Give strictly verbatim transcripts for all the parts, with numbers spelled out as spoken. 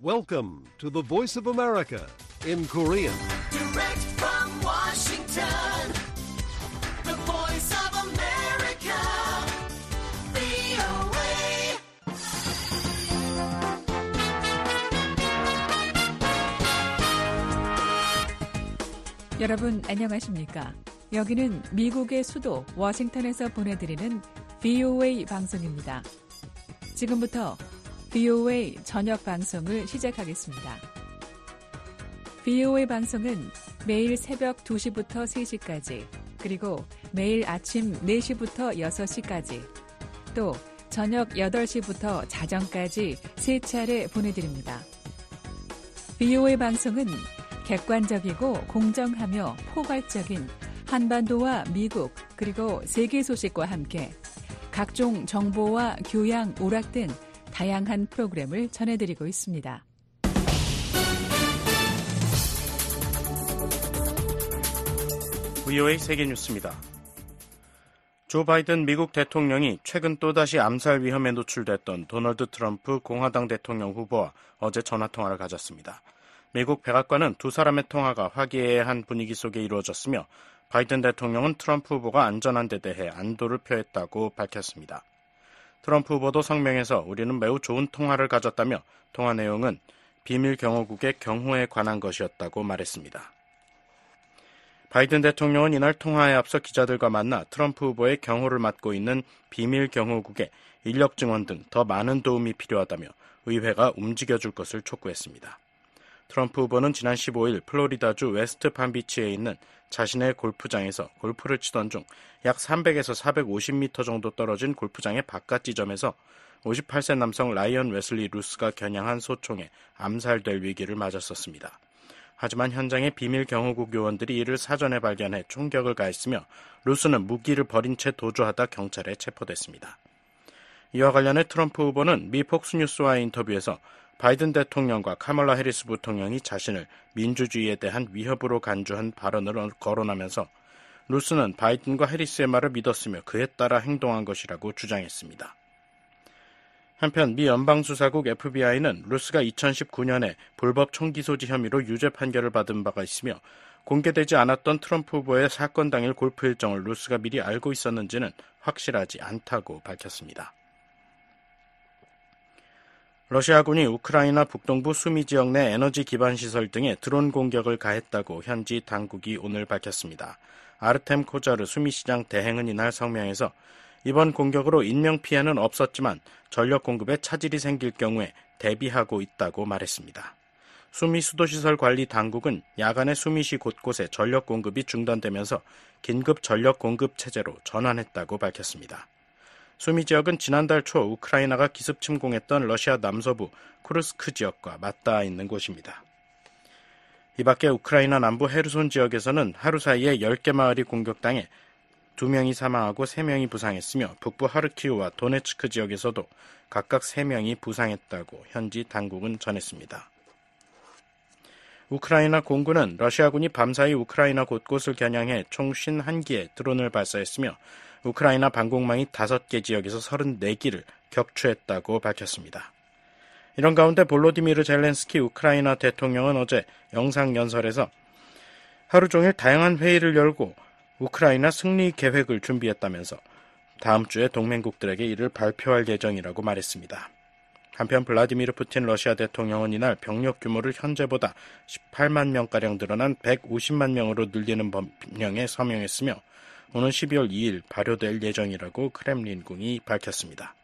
Welcome to the Voice of America in Korean. Direct from Washington, the Voice of America, 브이오에이. 여러분 안녕하십니까? 여기는 미국의 수도 워싱턴에서 보내드리는 브이오에이 방송입니다. 지금부터 브이오에이 저녁 방송을 시작하겠습니다. 브이오에이 방송은 매일 새벽 두 시부터 세 시까지, 그리고 매일 아침 네 시부터 여섯 시까지, 또 저녁 여덟 시부터 자정까지 세 차례 보내드립니다. 브이오에이 방송은 객관적이고 공정하며 포괄적인 한반도와 미국 그리고 세계 소식과 함께 각종 정보와 교양, 오락 등 다양한 프로그램을 전해드리고 있습니다. 브이오에이 세계뉴스입니다. 조 바이든 미국 대통령이 최근 또다시 암살 위험에 노출됐던 도널드 트럼프 공화당 대통령 후보와 어제 전화통화를 가졌습니다. 미국 백악관은 두 사람의 통화가 화기애애한 분위기 속에 이루어졌으며 바이든 대통령은 트럼프 후보가 안전한 데 대해 안도를 표했다고 밝혔습니다. 트럼프 후보도 성명에서 우리는 매우 좋은 통화를 가졌다며 통화 내용은 비밀 경호국의 경호에 관한 것이었다고 말했습니다. 바이든 대통령은 이날 통화에 앞서 기자들과 만나 트럼프 후보의 경호를 맡고 있는 비밀 경호국의 인력 증원 등 더 많은 도움이 필요하다며 의회가 움직여줄 것을 촉구했습니다. 트럼프 후보는 지난 십오일 플로리다주 웨스트 palmbeach에 있는 자신의 골프장에서 골프를 치던 중 약 삼백에서 사백오십 미터 정도 떨어진 골프장의 바깥 지점에서 오십팔 세 남성 라이언 웨슬리 루스가 겨냥한 소총에 암살될 위기를 맞았었습니다. 하지만 현장의 비밀 경호국 요원들이 이를 사전에 발견해 총격을 가했으며 루스는 무기를 버린 채 도주하다 경찰에 체포됐습니다. 이와 관련해 트럼프 후보는 미 폭스뉴스와의 인터뷰에서 바이든 대통령과 카멀라 해리스 부통령이 자신을 민주주의에 대한 위협으로 간주한 발언을 거론하면서 루스는 바이든과 해리스의 말을 믿었으며 그에 따라 행동한 것이라고 주장했습니다. 한편 미 연방수사국 에프비아이는 루스가 이천십구 년에 불법 총기 소지 혐의로 유죄 판결을 받은 바가 있으며 공개되지 않았던 트럼프 후보의 사건 당일 골프 일정을 루스가 미리 알고 있었는지는 확실하지 않다고 밝혔습니다. 러시아군이 우크라이나 북동부 수미 지역 내 에너지 기반 시설 등에 드론 공격을 가했다고 현지 당국이 오늘 밝혔습니다. 아르템 코자르 수미시장 대행은 이날 성명에서 이번 공격으로 인명피해는 없었지만 전력 공급에 차질이 생길 경우에 대비하고 있다고 말했습니다. 수미 수도시설 관리 당국은 야간에 수미시 곳곳에 전력 공급이 중단되면서 긴급 전력 공급 체제로 전환했다고 밝혔습니다. 수미 지역은 지난달 초 우크라이나가 기습 침공했던 러시아 남서부 쿠르스크 지역과 맞닿아 있는 곳입니다. 이 밖에 우크라이나 남부 헤르손 지역에서는 하루 사이에 열 개 마을이 공격당해 두 명이 사망하고 세 명이 부상했으며 북부 하르키우와 도네츠크 지역에서도 각각 세 명이 부상했다고 현지 당국은 전했습니다. 우크라이나 공군은 러시아군이 밤사이 우크라이나 곳곳을 겨냥해 총 오십일 기의 드론을 발사했으며 우크라이나 방공망이 다섯 개 지역에서 서른네 기를 격추했다고 밝혔습니다. 이런 가운데 볼로디미르 젤렌스키 우크라이나 대통령은 어제 영상연설에서 하루 종일 다양한 회의를 열고 우크라이나 승리 계획을 준비했다면서 다음 주에 동맹국들에게 이를 발표할 예정이라고 말했습니다. 한편 블라디미르 푸틴 러시아 대통령은 이날 병력 규모를 현재보다 십팔만 명가량 늘어난 백오십만 명으로 늘리는 법령에 서명했으며 오는 십이월 이일 발효될 예정이라고 크렘린궁이 밝혔습니다.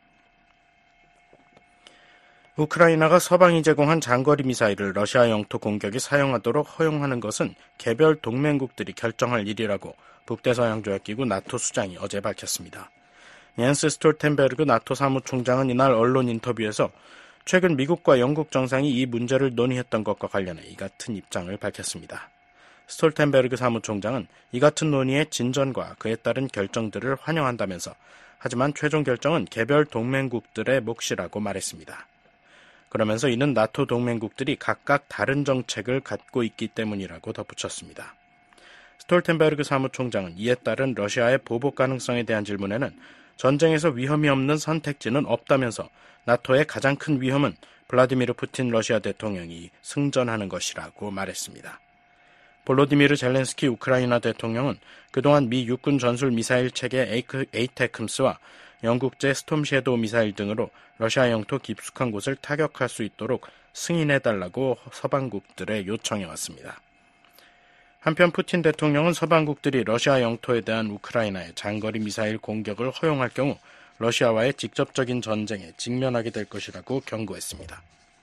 우크라이나가 서방이 제공한 장거리 미사일을 러시아 영토 공격에 사용하도록 허용하는 것은 개별 동맹국들이 결정할 일이라고 북대서양조약기구 나토 수장이 어제 밝혔습니다. 옌스 스톨텐베르그 나토 사무총장은 이날 언론 인터뷰에서 최근 미국과 영국 정상이 이 문제를 논의했던 것과 관련해 이 같은 입장을 밝혔습니다. 스톨텐베르그 사무총장은 이 같은 논의의 진전과 그에 따른 결정들을 환영한다면서 하지만 최종 결정은 개별 동맹국들의 몫이라고 말했습니다. 그러면서 이는 나토 동맹국들이 각각 다른 정책을 갖고 있기 때문이라고 덧붙였습니다. 스톨텐베르그 사무총장은 이에 따른 러시아의 보복 가능성에 대한 질문에는 전쟁에서 위험이 없는 선택지는 없다면서 나토의 가장 큰 위험은 블라디미르 푸틴 러시아 대통령이 승전하는 것이라고 말했습니다. 볼로디미르 젤렌스키 우크라이나 대통령은 그동안 미 육군 전술 미사일 체계 에이테크스와 영국제 스톰 섀도우 미사일 등으로 러시아 영토 깊숙한 곳을 타격할 수 있도록 승인해달라고 서방국들에 요청해왔습니다. 한편 푸틴 대통령은 서방국들이 러시아 영토에 대한 우크라이나의 장거리 미사일 공격을 허용할 경우 러시아와의 직접적인 전쟁에 직면하게 될 것이라고 경고했습니다.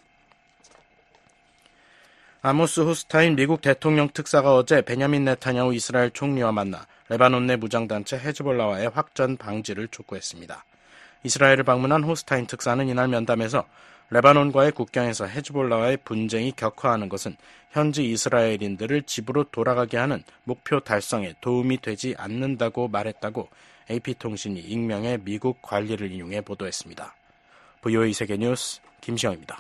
아모스 호스타인 미국 대통령 특사가 어제 베냐민 네타냐후 이스라엘 총리와 만나 레바논 내 무장단체 헤즈볼라와의 확전 방지를 촉구했습니다. 이스라엘을 방문한 호스타인 특사는 이날 면담에서 레바논과의 국경에서 헤즈볼라와의 분쟁이 격화하는 것은 현지 이스라엘인들을 집으로 돌아가게 하는 목표 달성에 도움이 되지 않는다고 말했다고 에이피통신이 익명의 미국 관리를 인용해 보도했습니다. 브이오에이 세계뉴스 김시영입니다.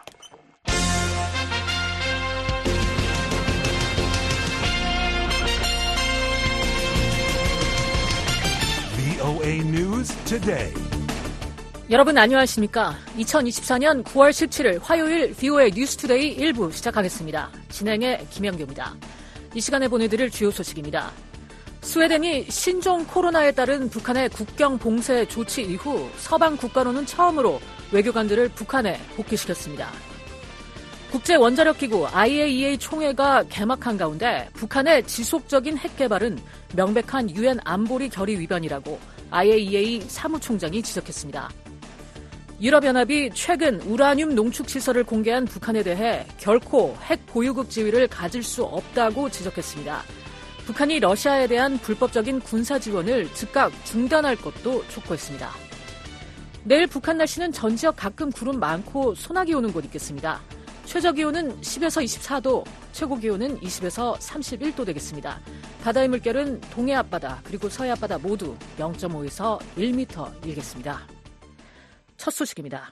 브이오에이 News Today. 여러분 안녕하십니까? 이천이십사 년 구월 십칠일 화요일 브이오에이 뉴스투데이 일 부 시작하겠습니다. 진행의 김영규입니다. 이 시간에 보내드릴 주요 소식입니다. 스웨덴이 신종 코로나에 따른 북한의 국경 봉쇄 조치 이후 서방 국가로는 처음으로 외교관들을 북한에 복귀시켰습니다. 국제원자력기구 아이에이이에이 총회가 개막한 가운데 북한의 지속적인 핵 개발은 명백한 유엔 안보리 결의 위반이라고 아이에이이에이 사무총장이 지적했습니다. 유럽연합이 최근 우라늄 농축시설을 공개한 북한에 대해 결코 핵 보유국 지위를 가질 수 없다고 지적했습니다. 북한이 러시아에 대한 불법적인 군사 지원을 즉각 중단할 것도 촉구했습니다. 내일 북한 날씨는 전 지역 가끔 구름 많고 소나기 오는 곳 있겠습니다. 최저기온은 십에서 이십사 도, 최고기온은 이십에서 삼십일 도 되겠습니다. 바다의 물결은 동해 앞바다 그리고 서해 앞바다 모두 영 점 오에서 일 미터 일겠습니다. 첫 소식입니다.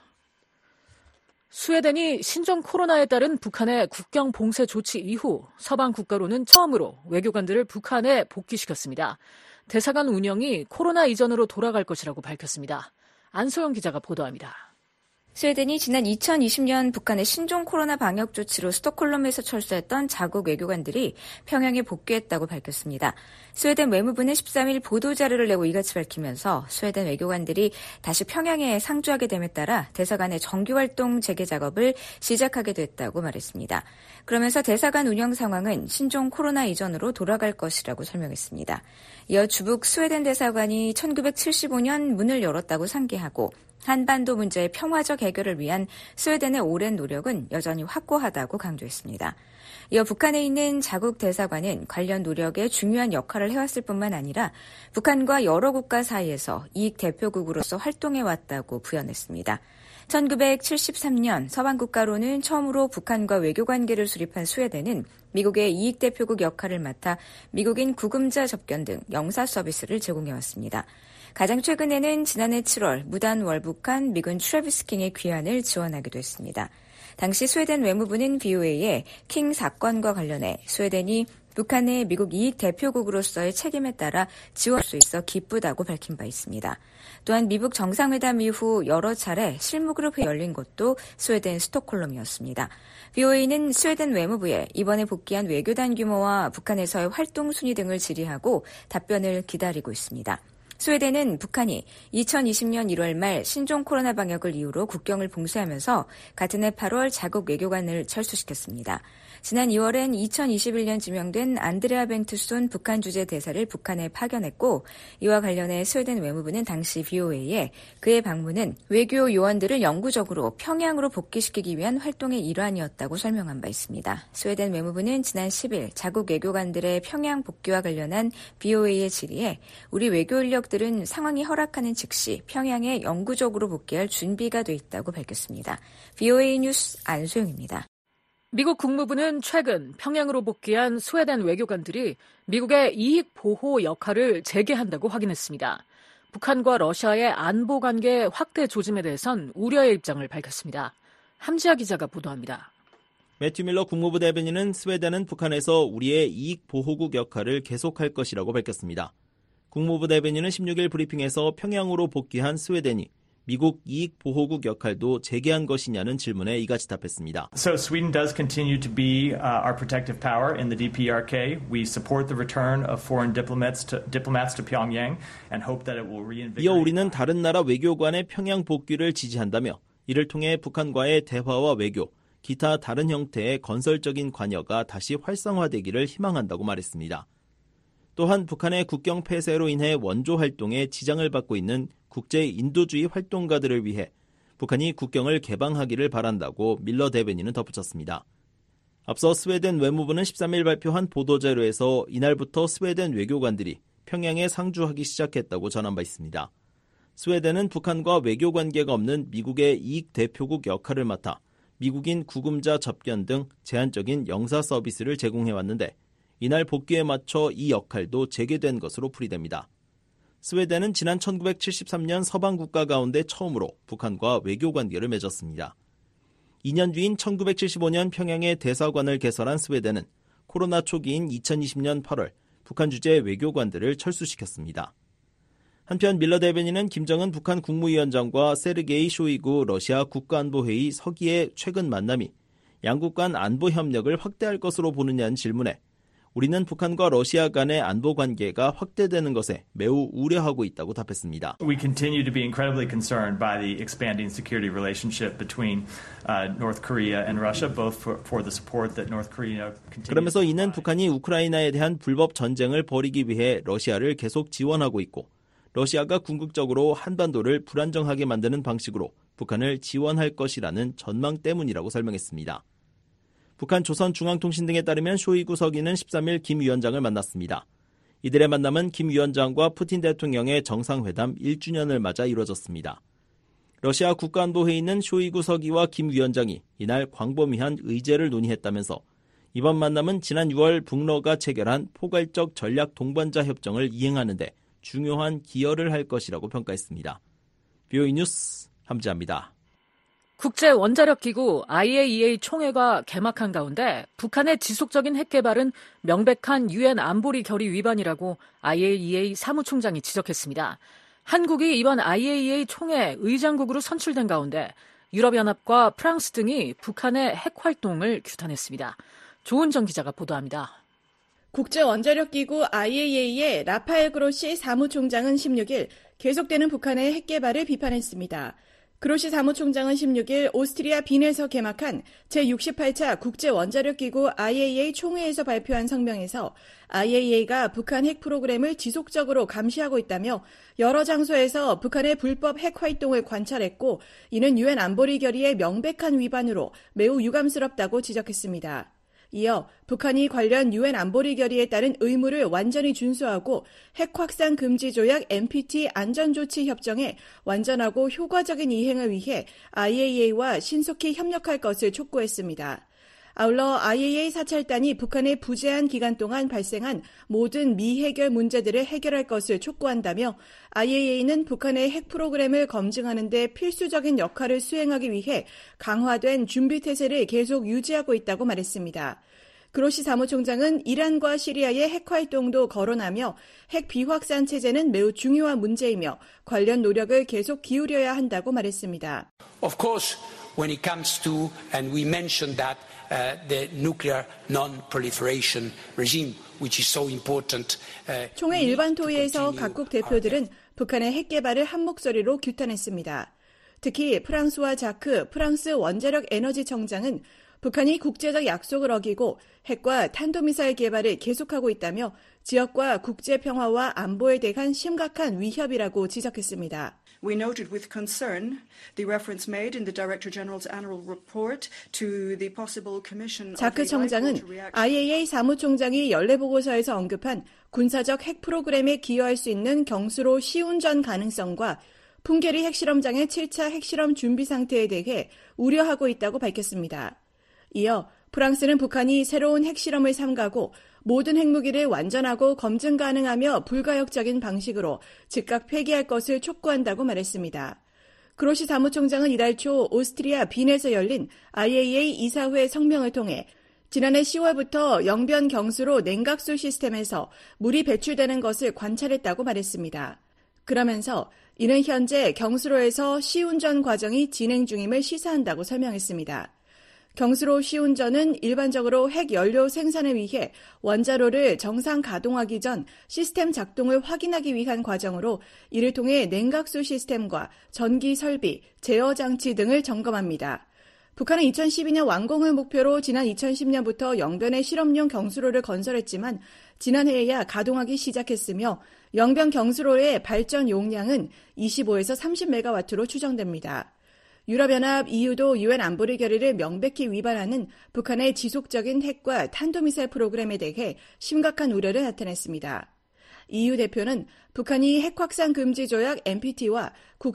스웨덴이 신종 코로나에 따른 북한의 국경 봉쇄 조치 이후 서방 국가로는 처음으로 외교관들을 북한에 복귀시켰습니다. 대사관 운영이 코로나 이전으로 돌아갈 것이라고 밝혔습니다. 안소영 기자가 보도합니다. 스웨덴이 지난 이천이십 년 북한의 신종 코로나 방역 조치로 스톡홀름에서 철수했던 자국 외교관들이 평양에 복귀했다고 밝혔습니다. 스웨덴 외무부는 십삼 일 보도자료를 내고 이같이 밝히면서 스웨덴 외교관들이 다시 평양에 상주하게 됨에 따라 대사관의 정규활동 재개 작업을 시작하게 됐다고 말했습니다. 그러면서 대사관 운영 상황은 신종 코로나 이전으로 돌아갈 것이라고 설명했습니다. 이어 주북 스웨덴 대사관이 천구백칠십오 년 문을 열었다고 상기하고 한반도 문제의 평화적 해결을 위한 스웨덴의 오랜 노력은 여전히 확고하다고 강조했습니다. 이어 북한에 있는 자국 대사관은 관련 노력에 중요한 역할을 해왔을 뿐만 아니라 북한과 여러 국가 사이에서 이익 대표국으로서 활동해왔다고 부연했습니다. 천구백칠십삼 년 서방 국가로는 처음으로 북한과 외교관계를 수립한 스웨덴은 미국의 이익 대표국 역할을 맡아 미국인 구금자 접견 등 영사 서비스를 제공해왔습니다. 가장 최근에는 지난해 칠월 무단 월북한 미군 트래비스 킹의 귀환을 지원하기도 했습니다. 당시 스웨덴 외무부는 브이오에이에 킹 사건과 관련해 스웨덴이 북한의 미국 이익 대표국으로서의 책임에 따라 지원할 수 있어 기쁘다고 밝힌 바 있습니다. 또한 미북 정상회담 이후 여러 차례 실무그룹 회의가 열린 곳도 스웨덴 스톡홀름이었습니다. 브이오에이는 스웨덴 외무부에 이번에 복귀한 외교단 규모와 북한에서의 활동 순위 등을 질의하고 답변을 기다리고 있습니다. 스웨덴은 북한이 이천이십 년 일월 말 신종 코로나 방역을 이유로 국경을 봉쇄하면서 같은 해 팔월 자국 외교관을 철수시켰습니다. 지난 이월엔 이천이십일 년 지명된 안드레아 벤투손 북한 주재 대사를 북한에 파견했고 이와 관련해 스웨덴 외무부는 당시 브이오에이에 그의 방문은 외교 요원들을 영구적으로 평양으로 복귀시키기 위한 활동의 일환이었다고 설명한 바 있습니다. 스웨덴 외무부는 지난 십 일 자국 외교관들의 평양 복귀와 관련한 브이오에이의 질의에 우리 외교 인력들은 상황이 허락하는 즉시 평양에 영구적으로 복귀할 준비가 돼 있다고 밝혔습니다. 브이오에이 뉴스 안소영입니다. 미국 국무부는 최근 평양으로 복귀한 스웨덴 외교관들이 미국의 이익 보호 역할을 재개한다고 확인했습니다. 북한과 러시아의 안보 관계 확대 조짐에 대해선 우려의 입장을 밝혔습니다. 함지아 기자가 보도합니다. 매튜 밀러 국무부 대변인은 스웨덴은 북한에서 우리의 이익 보호국 역할을 계속할 것이라고 밝혔습니다. 국무부 대변인은 십육 일 브리핑에서 평양으로 복귀한 스웨덴이 미국 이익 보호국 역할도 재개한 것이냐는 질문에 이같이 답했습니다. So Sweden does continue to be uh, our protective power in the D P R K. We support the return of foreign diplomats to, diplomats to Pyongyang and hope that it will reinvigorate. 이어 우리는 다른 나라 외교관의 평양 복귀를 지지한다며 이를 통해 북한과의 대화와 외교, 기타 다른 형태의 건설적인 관여가 다시 활성화되기를 희망한다고 말했습니다. 또한 북한의 국경 폐쇄로 인해 원조 활동에 지장을 받고 있는 국제 인도주의 활동가들을 위해 북한이 국경을 개방하기를 바란다고 밀러 대변인은 덧붙였습니다. 앞서 스웨덴 외무부는 십삼 일 발표한 보도자료에서 이날부터 스웨덴 외교관들이 평양에 상주하기 시작했다고 전한 바 있습니다. 스웨덴은 북한과 외교 관계가 없는 미국의 이익 대표국 역할을 맡아 미국인 구금자 접견 등 제한적인 영사 서비스를 제공해왔는데 이날 복귀에 맞춰 이 역할도 재개된 것으로 풀이됩니다. 스웨덴은 지난 천구백칠십삼 년 서방 국가 가운데 처음으로 북한과 외교 관계를 맺었습니다. 이 년 뒤인 천구백칠십오 년 평양에 대사관을 개설한 스웨덴은 코로나 초기인 이천이십 년 팔월 북한 주재 외교관들을 철수시켰습니다. 한편 밀러 대변인은 김정은 북한 국무위원장과 세르게이 쇼이구 러시아 국가안보회의 서기의 최근 만남이 양국 간 안보 협력을 확대할 것으로 보느냐는 질문에 우리는 북한과 러시아 간의 안보 관계가 확대되는 것에 매우 우려하고 있다고 답했습니다. We continue to be incredibly concerned by the expanding security relationship between uh, North Korea and Russia, both for, for the support that North Korea continues. 그러면서 이는 북한이 우크라이나에 대한 불법 전쟁을 벌이기 위해 러시아를 계속 지원하고 있고 러시아가 궁극적으로 한반도를 불안정하게 만드는 방식으로 북한을 지원할 것이라는 전망 때문이라고 설명했습니다. 북한 조선중앙통신 등에 따르면 쇼이구 서기는 십삼 일 김 위원장을 만났습니다. 이들의 만남은 김 위원장과 푸틴 대통령의 정상회담 일 주년을 맞아 이루어졌습니다. 러시아 국가안보회의는 쇼이구 서기와 김 위원장이 이날 광범위한 의제를 논의했다면서 이번 만남은 지난 유월 북러가 체결한 포괄적 전략 동반자 협정을 이행하는 데 중요한 기여를 할 것이라고 평가했습니다. 비오이 뉴스 함지아입니다. 국제원자력기구 아이에이이에이 총회가 개막한 가운데 북한의 지속적인 핵개발은 명백한 유엔 안보리 결의 위반이라고 아이에이이에이 사무총장이 지적했습니다. 한국이 이번 아이에이이에이 총회 의장국으로 선출된 가운데 유럽연합과 프랑스 등이 북한의 핵활동을 규탄했습니다. 조은정 기자가 보도합니다. 국제원자력기구 아이에이이에이의 라파엘 그로시 사무총장은 십육 일 계속되는 북한의 핵개발을 비판했습니다. 그로시 사무총장은 십육 일 오스트리아 빈에서 개막한 제육십팔 차 국제원자력기구 아이에이이에이 총회에서 발표한 성명에서 아이에이이에이가 북한 핵 프로그램을 지속적으로 감시하고 있다며 여러 장소에서 북한의 불법 핵 활동을 관찰했고 이는 유엔 안보리 결의의 명백한 위반으로 매우 유감스럽다고 지적했습니다. 이어 북한이 관련 유엔 안보리 결의에 따른 의무를 완전히 준수하고 핵 확산 금지 조약 엔피티 안전조치 협정의 완전하고 효과적인 이행을 위해 아이에이이에이와 신속히 협력할 것을 촉구했습니다. 아울러 아이에이이에이 사찰단이 북한의 부재한 기간 동안 발생한 모든 미해결 문제들을 해결할 것을 촉구한다며 아이에이이에이는 북한의 핵 프로그램을 검증하는 데 필수적인 역할을 수행하기 위해 강화된 준비태세를 계속 유지하고 있다고 말했습니다. 그로시 사무총장은 이란과 시리아의 핵 활동도 거론하며 핵 비확산 체제는 매우 중요한 문제이며 관련 노력을 계속 기울여야 한다고 말했습니다. Of course, when it comes to, and we mentioned that, uh, the nuclear non-proliferation regime, which is so important. Uh, 총회 일반 토의에서 각국 대표들은 북한의 핵 개발을 한 목소리로 규탄했습니다. 특히 프랑스와 자크 프랑스 원자력 에너지 청장은 북한이 국제적 약속을 어기고 핵과 탄도미사일 개발을 계속하고 있다며 지역과 국제 평화와 안보에 대한 심각한 위협이라고 지적했습니다. We noted with concern the reference made in the Director General's annual report to the possible commission. 자크 청장은 아이에이이에이 사무총장이 연례 보고서에서 언급한 군사적 핵 프로그램에 기여할 수 있는 경수로 시운전 가능성과 풍계리 핵실험장의 칠 차 핵실험 준비 상태에 대해 우려하고 있다고 밝혔습니다. 이어 프랑스는 북한이 새로운 핵실험을 삼가고 모든 핵무기를 완전하고 검증 가능하며 불가역적인 방식으로 즉각 폐기할 것을 촉구한다고 말했습니다. 그로시 사무총장은 이달 초 오스트리아 빈에서 열린 아이에이이에이 이사회 성명을 통해 지난해 시월부터 영변 경수로 냉각수 시스템에서 물이 배출되는 것을 관찰했다고 말했습니다. 그러면서 이는 현재 경수로에서 시운전 과정이 진행 중임을 시사한다고 설명했습니다. 경수로 시운전은 일반적으로 핵연료 생산을 위해 원자로를 정상 가동하기 전 시스템 작동을 확인하기 위한 과정으로 이를 통해 냉각수 시스템과 전기 설비, 제어 장치 등을 점검합니다. 북한은 이천십이 년 완공을 목표로 지난 이천십 년부터 영변에 실험용 경수로를 건설했지만 지난해에야 가동하기 시작했으며 영변 경수로의 발전 용량은 이십오에서 삼십 메가와트로 추정됩니다. 유럽연합 이유도 유엔 안보리 결의를 명백히 위반하는 북한의 지속적인 핵과 탄도미사일 프로그램에 대해 심각한 우려를 나타냈습니다. 이유 대표는 북한이 핵확산 금지 조약 엔피티와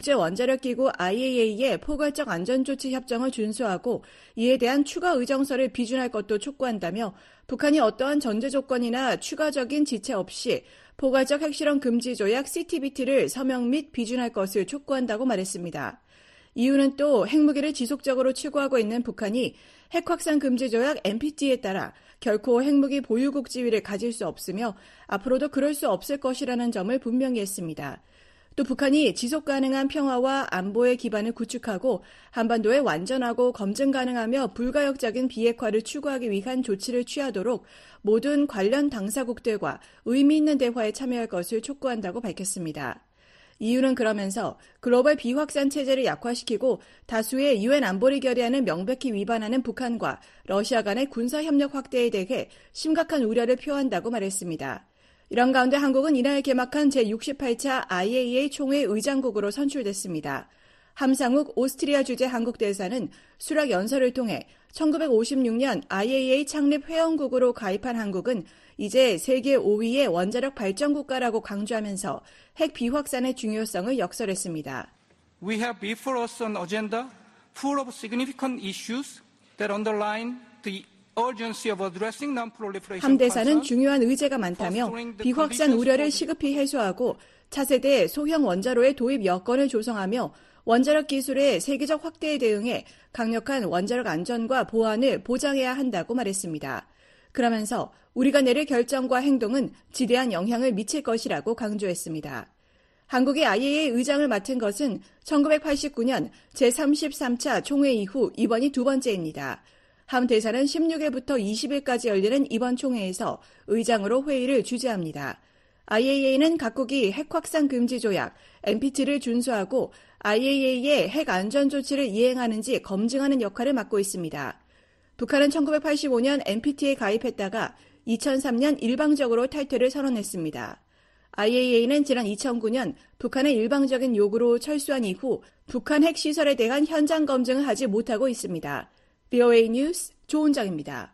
국제원자력기구 아이에이이의 포괄적 안전조치 협정을 준수하고 이에 대한 추가 의정서를 비준할 것도 촉구한다며 북한이 어떠한 전제 조건이나 추가적인 지체 없이 포괄적 핵실험 금지 조약 씨티비티를 서명 및 비준할 것을 촉구한다고 말했습니다. 이유는 또 핵무기를 지속적으로 추구하고 있는 북한이 핵확산 금지 조약 엔피티에 따라 결코 핵무기 보유국 지위를 가질 수 없으며 앞으로도 그럴 수 없을 것이라는 점을 분명히 했습니다. 또 북한이 지속 가능한 평화와 안보의 기반을 구축하고 한반도에 완전하고 검증 가능하며 불가역적인 비핵화를 추구하기 위한 조치를 취하도록 모든 관련 당사국들과 의미 있는 대화에 참여할 것을 촉구한다고 밝혔습니다. 이유는 그러면서 글로벌 비확산 체제를 약화시키고 다수의 유엔 안보리 결의안을 명백히 위반하는 북한과 러시아 간의 군사협력 확대에 대해 심각한 우려를 표한다고 말했습니다. 이런 가운데 한국은 이날 개막한 제육십팔 차 아이에이이에이 총회 의장국으로 선출됐습니다. 함상욱 오스트리아 주재 한국 대사는 수락 연설을 통해 천구백오십육 년 아이에이이에이 창립 회원국으로 가입한 한국은 이제 세계 오 위의 원자력 발전 국가라고 강조하면서 핵 비확산의 중요성을 역설했습니다. We have before us an agenda full of significant issues that underline the urgency of addressing non-proliferation. 함 대사는 중요한 의제가 많다며 비확산 우려를 시급히 해소하고 차세대 소형 원자로의 도입 여건을 조성하며 원자력 기술의 세계적 확대에 대응해 강력한 원자력 안전과 보안을 보장해야 한다고 말했습니다. 그러면서 우리가 내릴 결정과 행동은 지대한 영향을 미칠 것이라고 강조했습니다. 한국이 아이에이이에이 의장을 맡은 것은 천구백팔십구 년 제삼십삼 차 총회 이후 이번이 두 번째입니다. 함 대사는 십육 일부터 이십 일까지 열리는 이번 총회에서 의장으로 회의를 주재합니다. 아이에이이에이는 각국이 핵 확산 금지 조약 엔피티를 준수하고 아이에이이에이의 핵 안전 조치를 이행하는지 검증하는 역할을 맡고 있습니다. 북한은 천구백팔십오 년 엔피티에 가입했다가 이천삼 년 일방적으로 탈퇴를 선언했습니다. 아이에이이에이는 지난 이천구 년 북한의 일방적인 요구로 철수한 이후 북한 핵시설에 대한 현장 검증을 하지 못하고 있습니다. 브이오에이 뉴스 조은정입니다.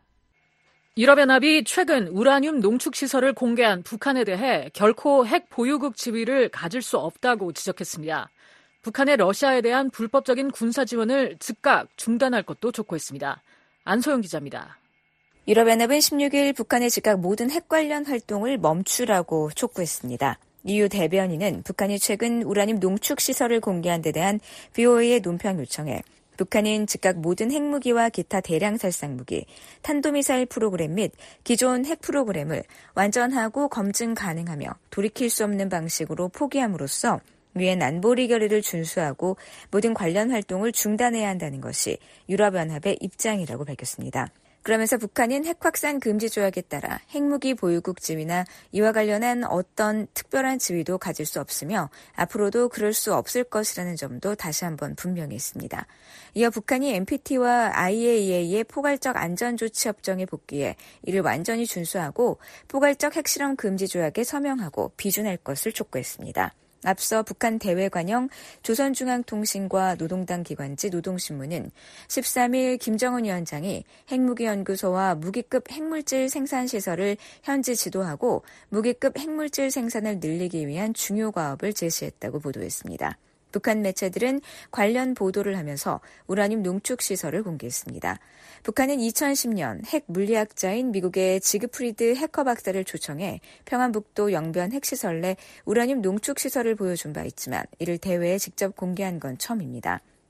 유럽연합이 최근 우라늄 농축시설을 공개한 북한에 대해 결코 핵 보유국 지위를 가질 수 없다고 지적했습니다. 북한의 러시아에 대한 불법적인 군사 지원을 즉각 중단할 것도 촉구했습니다. 안소영 기자입니다. 유럽연합은 십육 일 북한의 즉각 모든 핵 관련 활동을 멈추라고 촉구했습니다. 이유 대변인은 북한이 최근 우라늄 농축시설을 공개한 데 대한 브이오에이의 논평 요청에 북한은 즉각 모든 핵무기와 기타 대량 살상무기, 탄도미사일 프로그램 및 기존 핵 프로그램을 완전하고 검증 가능하며 돌이킬 수 없는 방식으로 포기함으로써 유엔 안보리 결의를 준수하고 모든 관련 활동을 중단해야 한다는 것이 유럽연합의 입장이라고 밝혔습니다. 그러면서 북한은 핵확산 금지 조약에 따라 핵무기 보유국 지위나 이와 관련한 어떤 특별한 지위도 가질 수 없으며 앞으로도 그럴 수 없을 것이라는 점도 다시 한번 분명히 했습니다. 이어 북한이 엔피티와 아이에이이에이의 포괄적 안전조치 협정에 복귀해 이를 완전히 준수하고 포괄적 핵실험 금지 조약에 서명하고 비준할 것을 촉구했습니다. 앞서 북한 대외관영 조선중앙통신과 노동당 기관지 노동신문은 십삼 일 김정은 위원장이 핵무기연구소와 무기급 핵물질 생산시설을 현지 지도하고 무기급 핵물질 생산을 늘리기 위한 중요 과업을 제시했다고 보도했습니다. 북한 매체들은 관련 보도를 하면서 우라늄 농축시설을 공개했습니다. 북한은 이천십 년 핵 물리학자인 미국의 지그프리드 해커 박사를 초청해 평안북도 영변 핵시설 내 우라늄 농축시설을 보여준 바 있지만 이를 대회에 직접 공개한 건 처음입니다.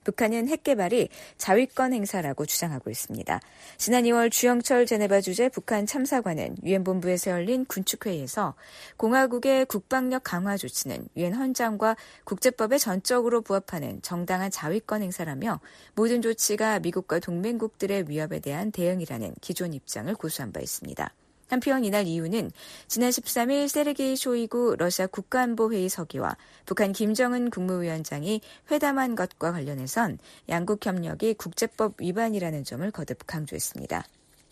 북한은 핵 개발이 자위권 행사라고 주장하고 있습니다. 지난 이월 주영철 제네바 주재 북한 참사관은 유엔 본부에서 열린 군축회의에서 공화국의 국방력 강화 조치는 유엔 헌장과 국제법에 전적으로 부합하는 정당한 자위권 행사라며 모든 조치가 미국과 동맹국들의 위협에 대한 대응이라는 기존 입장을 고수한 바 있습니다. 한편 이날 이유는 지난 십삼일 세르게이 쇼이구 러시아 국가안보회의 서기와 북한 김정은 국무위원장이 회담한 것과 관련해선 양국 협력이 국제법 위반이라는 점을 거듭 강조했습니다.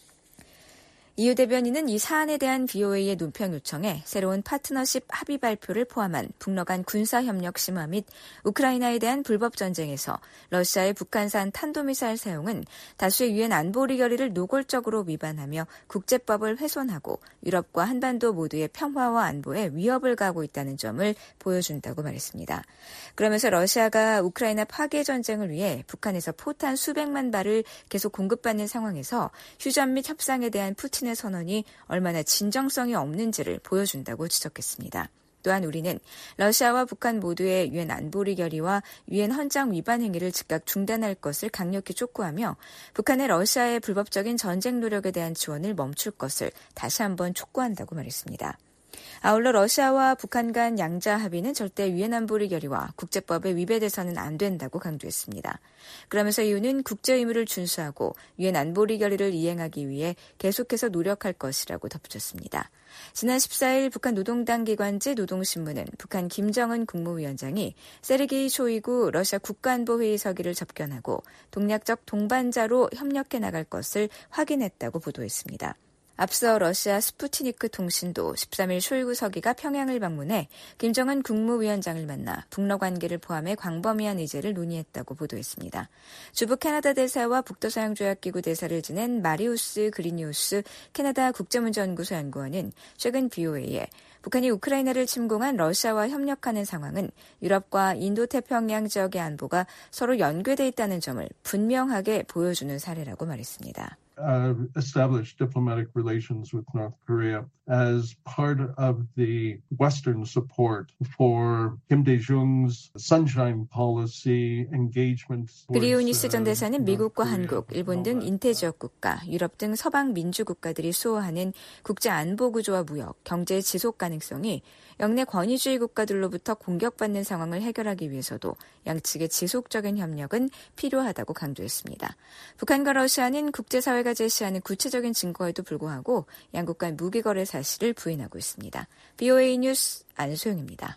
이유 대변인은 이 사안에 대한 브이오에이의 논평 요청에 새로운 파트너십 합의 발표를 포함한 북러 간 군사협력 심화 및 우크라이나에 대한 불법 전쟁에서 러시아의 북한산 탄도미사일 사용은 다수의 유엔 안보리 결의를 노골적으로 위반하며 국제법을 훼손하고 유럽과 한반도 모두의 평화와 안보에 위협을 가하고 있다는 점을 보여준다고 말했습니다. 그러면서 러시아가 우크라이나 파괴 전쟁을 위해 북한에서 포탄 수백만 발을 계속 공급받는 상황에서 휴전 및 협상에 대한 푸틴 의 선언이 얼마나 진정성이 없는지를 보여준다고 지적했습니다. 또한 우리는 러시아와 북한 모두의 유엔 안보리 결의와 유엔 헌장 위반 행위를 즉각 중단할 것을 강력히 촉구하며 북한의 러시아의 불법적인 전쟁 노력에 대한 지원을 멈출 것을 다시 한번 촉구한다고 말했습니다. 아울러 러시아와 북한 간 양자 합의는 절대 유엔 안보리 결의와 국제법에 위배돼서는 안 된다고 강조했습니다. 그러면서 이유는 국제 의무를 준수하고 유엔 안보리 결의를 이행하기 위해 계속해서 노력할 것이라고 덧붙였습니다. 지난 십사일 북한 노동당 기관지 노동신문은 북한 김정은 국무위원장이 세르게이 쇼이구 러시아 국가안보회의 서기를 접견하고 동략적 동반자로 협력해 나갈 것을 확인했다고 보도했습니다. 앞서 러시아 스푸트니크 통신도 십삼일 쇼이구 서기가 평양을 방문해 김정은 국무위원장을 만나 북러 관계를 포함해 광범위한 의제를 논의했다고 보도했습니다. 주북 캐나다 대사와 북도서양조약기구 대사를 지낸 마리우스 그리니우스 캐나다 국제문제연구소 연구원은 최근 브이오에이에 북한이 우크라이나를 침공한 러시아와 협력하는 상황은 유럽과 인도태평양 지역의 안보가 서로 연계돼 있다는 점을 분명하게 보여주는 사례라고 말했습니다. Uh, established diplomatic relations with North Korea as part of the Western support for Kim Dae-jung's Sunshine Policy engagement. 그리우니스 전 대사는 미국과 한국, 일본 등 인태지역 국가, 유럽 등 서방 민주 국가들이 수호하는 국제 안보 구조와 무역, 경제 지속 가능성이 영내 권위주의 국가들로부터 공격받는 상황을 해결하기 위해서도 양측의 지속적인 협력은 필요하다고 강조했습니다. 북한과 러시아는 국제사회가 제시하는 구체적인 증거에도 불구하고 양국 간 무기 거래 사실을 부인하고 있습니다. 브이오에이 뉴스 안소영입니다.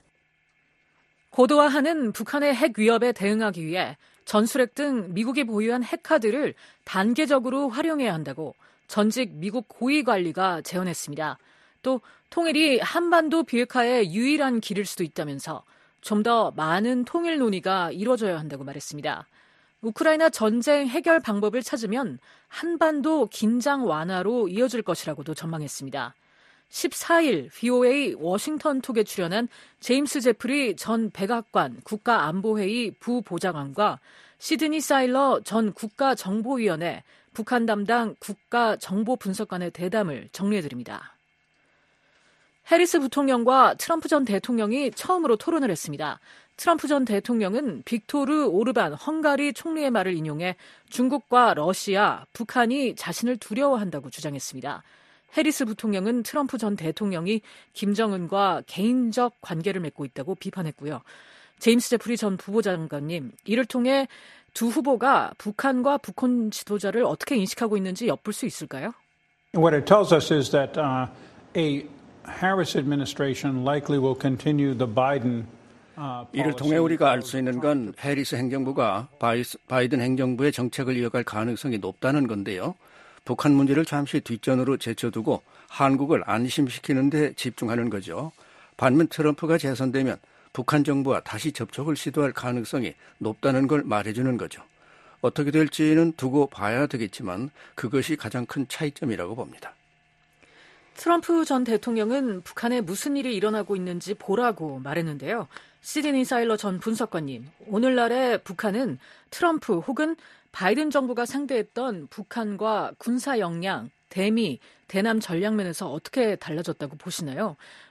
고도화하는 북한의 핵 위협에 대응하기 위해 전술핵 등 미국이 보유한 핵카드를 단계적으로 활용해야 한다고 전직 미국 고위 관리가 제언했습니다. 또 통일이 한반도 비핵화의 유일한 길일 수도 있다면서 좀 더 많은 통일 논의가 이루어져야 한다고 말했습니다. 우크라이나 전쟁 해결 방법을 찾으면 한반도 긴장 완화로 이어질 것이라고도 전망했습니다. 십사일 브이오에이 워싱턴 톡에 출연한 제임스 제프리 전 백악관 국가안보회의 부보좌관과 시드니 사일러 전 국가정보위원회 북한 담당 국가정보분석관의 대담을 정리해드립니다. 해리스 부통령과 트럼프 전 대통령이 처음으로 토론을 했습니다. 트럼프 전 대통령은 빅토르 오르반 헝가리 총리의 말을 인용해 중국과 러시아, 북한이 자신을 두려워한다고 주장했습니다. 해리스 부통령은 트럼프 전 대통령이 김정은과 개인적 관계를 맺고 있다고 비판했고요. 제임스 제프리 전 부보장관님, 이를 통해 두 후보가 북한과 북한 지도자를 어떻게 인식하고 있는지 엿볼 수 있을까요? What it tells us is that uh, a Harris administration likely will continue the Biden 이를 통해 우리가 알 수 있는 건 해리스 행정부가 바이든 행정부의 정책을 이어갈 가능성이 높다는 건데요. 북한 문제를 잠시 뒷전으로 제쳐두고 한국을 안심시키는 데 집중하는 거죠. 반면 트럼프가 재선되면 북한 정부와 다시 접촉을 시도할 가능성이 높다는 걸 말해주는 거죠. 어떻게 될지는 두고 봐야 되겠지만 그것이 가장 큰 차이점이라고 봅니다. 트럼프 전 대통령은 북한에 무슨 일이 일어나고 있는지 보라고 말했는데요. 시드니 사일러 전 분석관님, 오늘날의 북한은 트럼프 혹은 바이든 정부가 상대했던 북한과 군사 역량, 대미, 대남 전략면에서 어떻게 달라졌다고 보시나요?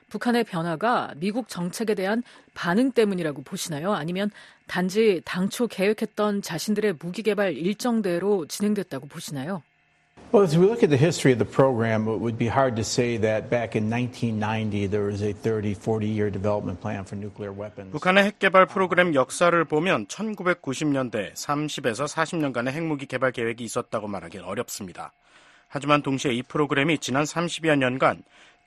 북한의 변화가 미국 정책에 대한 반응 때문이라고 보시나요? 아니면 단지 당초 계획했던 자신들의 무기 개발 일정대로 진행됐다고 보시나요? Well, as we look at the history of the program, it would be hard to say that back in nineteen ninety there was a thirty, forty year development plan for nuclear weapons. 북한의 핵 개발 프로그램 역사를 보면 천구백구십 년대 삼십에서 사십 년간의 핵무기 개발 계획이 있었다고 말하기는 어렵습니다. 하지만 동시에 이 프로그램이 지난 삼십여 년간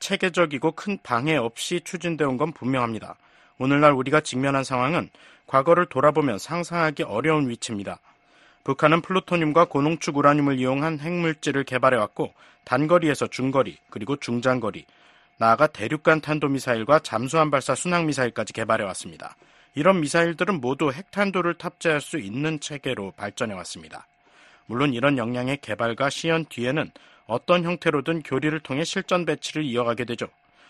체계적이고 큰 방해 없이 추진되어 온 건 분명합니다. 오늘날 우리가 직면한 상황은 과거를 돌아보면 상상하기 어려운 위치입니다. 북한은 플루토늄과 고농축 우라늄을 이용한 핵물질을 개발해왔고 단거리에서 중거리 그리고 중장거리, 나아가 대륙간 탄도미사일과 잠수함 발사 순항미사일까지 개발해왔습니다. 이런 미사일들은 모두 핵탄두를 탑재할 수 있는 체계로 발전해왔습니다. 물론 이런 역량의 개발과 시연 뒤에는 어떤 형태로든 교리를 통해 실전 배치를 이어가게 되죠.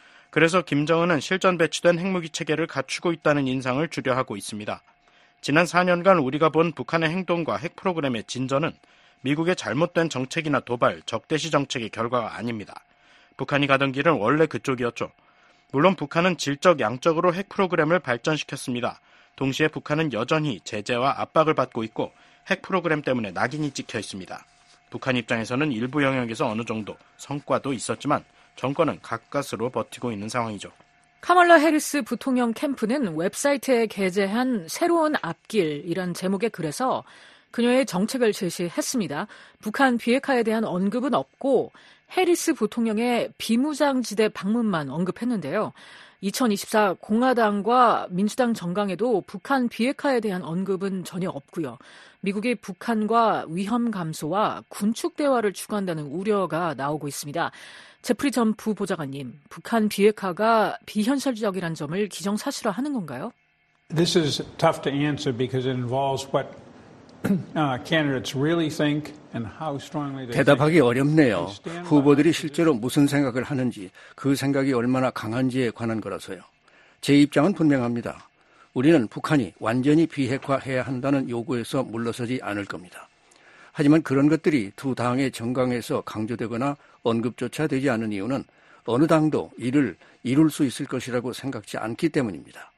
그래서 김정은은 실전 배치된 핵무기 체계를 갖추고 있다는 인상을 주려하고 있습니다. 지난 사 년간 우리가 본 북한의 행동과 핵 프로그램의 진전은 미국의 잘못된 정책이나 도발, 적대시 정책의 결과가 아닙니다. 북한이 가던 길은 원래 그쪽이었죠. 물론 북한은 질적, 양적으로 핵 프로그램을 발전시켰습니다. 동시에 북한은 여전히 제재와 압박을 받고 있고 핵 프로그램 때문에 낙인이 찍혀 있습니다. 북한 입장에서는 일부 영역에서 어느 정도 성과도 있었지만 정권은 가까스로 버티고 있는 상황이죠. 카멀라 해리스 부통령 캠프는 웹사이트에 게재한 새로운 앞길이란 제목의 글에서 그녀의 정책을 제시했습니다. 북한 비핵화에 대한 언급은 없고 해리스 부통령의 비무장지대 방문만 언급했는데요. 이천이십사 공화당과 민주당 정강에도 북한 비핵화에 대한 언급은 전혀 없고요. 미국이 북한과 위험 감소와 군축 대화를 추구한다는 우려가 나오고 있습니다. 제프리 전 부보좌관님, 북한 비핵화가 비현실적이라는 점을 기정사실화하는 건가요? This is tough to answer because it involves what uh, candidates really think and how strongly they 대답하기 어렵네요. 후보들이 실제로 무슨 생각을 하는지, 그 생각이 얼마나 강한지에 관한 거라서요. 제 입장은 분명합니다. 우리는 북한이 완전히 비핵화해야 한다는 요구에서 물러서지 않을 겁니다. 하지만 그런 것들이 두 당의 정강에서 강조되거나 언급조차 되지 않은 이유는 어느 당도 이를 이룰 수 있을 것이라고 생각지 않기 때문입니다.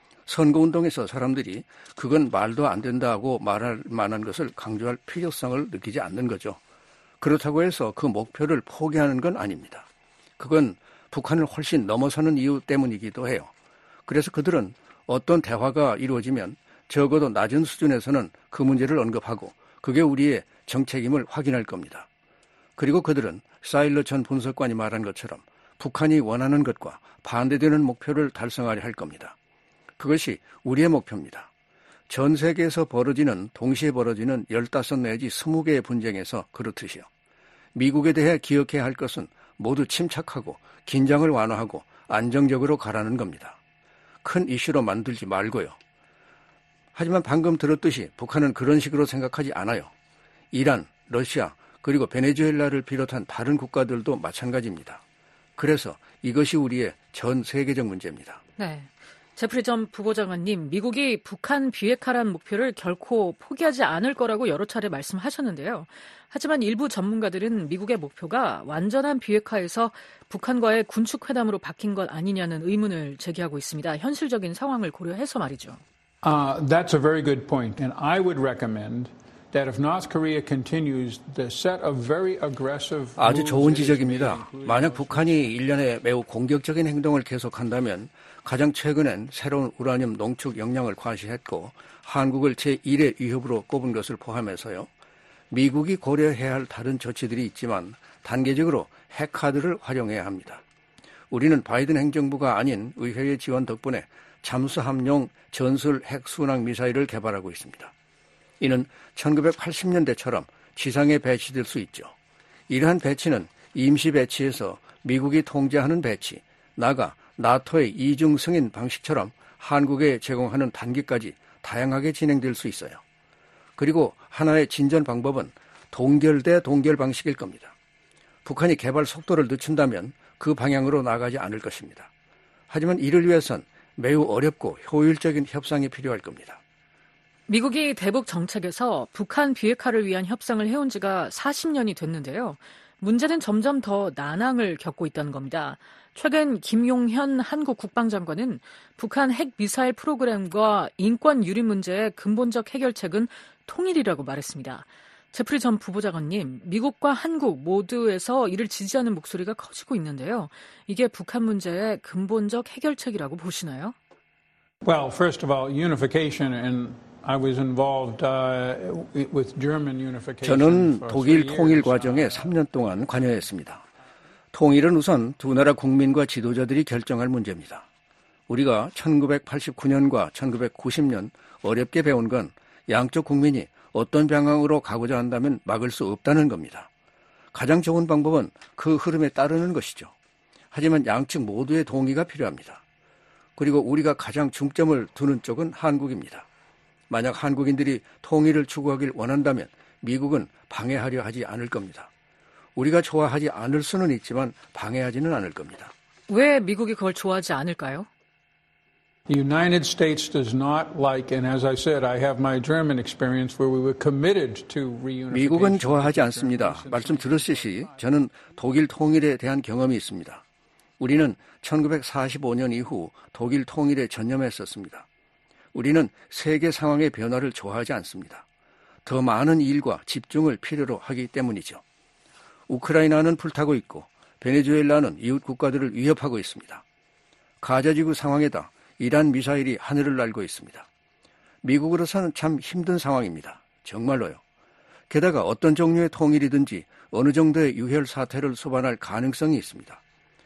선거운동에서 사람들이 그건 말도 안 된다고 말할 만한 것을 강조할 필요성을 느끼지 않는 거죠. 그렇다고 해서 그 목표를 포기하는 건 아닙니다. 그건 북한을 훨씬 넘어서는 이유 때문이기도 해요. 그래서 그들은 어떤 대화가 이루어지면 적어도 낮은 수준에서는 그 문제를 언급하고 그게 우리의 정책임을 확인할 겁니다. 그리고 그들은 사일러 전 분석관이 말한 것처럼 북한이 원하는 것과 반대되는 목표를 달성하려 할 겁니다. 그것이 우리의 목표입니다. 전 세계에서 벌어지는, 동시에 벌어지는 열다섯 내지 스무 개의 분쟁에서 그렇듯이요. 미국에 대해 기억해야 할 것은 모두 침착하고 긴장을 완화하고 안정적으로 가라는 겁니다. 큰 이슈로 만들지 말고요. 하지만 방금 들었듯이 북한은 그런 식으로 생각하지 않아요. 이란, 러시아, 그리고 베네수엘라를 비롯한 다른 국가들도 마찬가지입니다. 그래서 이것이 우리의 전 세계적 문제입니다. 네. 제프리 전 부보좌관님, 미국이 북한 비핵화란 목표를 결코 포기하지 않을 거라고 여러 차례 말씀하셨는데요. 하지만 일부 전문가들은 미국의 목표가 완전한 비핵화에서 북한과의 군축회담으로 바뀐 것 아니냐는 의문을 제기하고 있습니다. 현실적인 상황을 고려해서 말이죠. Uh, that's a very good point, and I would recommend that if North Korea continues the set of very aggressive 아주 좋은 지적입니다. 만약 북한이 일련의 매우 공격적인 행동을 계속한다면 가장 최근엔 새로운 우라늄 농축 역량을 과시했고 한국을 제일의 위협으로 꼽은 것을 포함해서요. 미국이 고려해야 할 다른 조치들이 있지만 단계적으로 핵카드를 활용해야 합니다. 우리는 바이든 행정부가 아닌 의회의 지원 덕분에 잠수함용 전술 핵순항 미사일을 개발하고 있습니다. 이는 천구백팔십 년대처럼 지상에 배치될 수 있죠. 이러한 배치는 임시 배치에서 미국이 통제하는 배치, 나아가 나토의 이중 승인 방식처럼 한국에 제공하는 단계까지 다양하게 진행될 수 있어요. 그리고 하나의 진전 방법은 동결 대 동결 방식일 겁니다. 북한이 개발 속도를 늦춘다면 그 방향으로 나가지 않을 것입니다. 하지만 이를 위해선 매우 어렵고 효율적인 협상이 필요할 겁니다. 미국이 대북 정책에서 북한 비핵화를 위한 협상을 해온 지가 사십 년이 됐는데요. 문제는 점점 더 난항을 겪고 있다는 겁니다. 최근 김용현 한국 국방장관은 북한 핵 미사일 프로그램과 인권 유린 문제의 근본적 해결책은 통일이라고 말했습니다. 제프리 전 부보좌관님, 미국과 한국 모두에서 이를 지지하는 목소리가 커지고 있는데요. 이게 북한 문제의 근본적 해결책이라고 보시나요? Well, first of all, unification, and I was involved uh, with German unification. 저는 독일 통일 과정에 삼 년 동안 관여했습니다. 통일은 우선 두 나라 국민과 지도자들이 결정할 문제입니다. 우리가 천구백팔십구 년과 천구백구십 년 어렵게 배운 건 양쪽 국민이 어떤 방향으로 가고자 한다면 막을 수 없다는 겁니다. 가장 좋은 방법은 그 흐름에 따르는 것이죠. 하지만 양측 모두의 동의가 필요합니다. 그리고 우리가 가장 중점을 두는 쪽은 한국입니다. 만약 한국인들이 통일을 추구하길 원한다면 미국은 방해하려 하지 않을 겁니다. 우리가 좋아하지 않을 수는 있지만 방해하지는 않을 겁니다. 왜 미국이 그걸 좋아하지 않을까요? The United States does not like, and as I said, I have my German experience where we were committed to reunification. 미국은 좋아하지 않습니다. 말씀 들으시듯이 저는 독일 통일에 대한 경험이 있습니다. 우리는 천구백사십오 년 이후 독일 통일에 전념했었습니다. 우리는 세계 상황의 변화를 좋아하지 않습니다. 더 많은 일과 집중을 필요로 하기 때문이죠. 우크라이나는 불타고 있고 베네수엘라는 이웃 국가들을 위협하고 있습니다. 가자지구 상황에다 이란 미사일이 하늘을 날고 있습니다. 미국으로서는 참 힘든 상황입니다. 정말로요. 게다가 어떤 종류의 통일이든지 어느 정도의 유혈 사태를 소반할 가능성이 있습니다.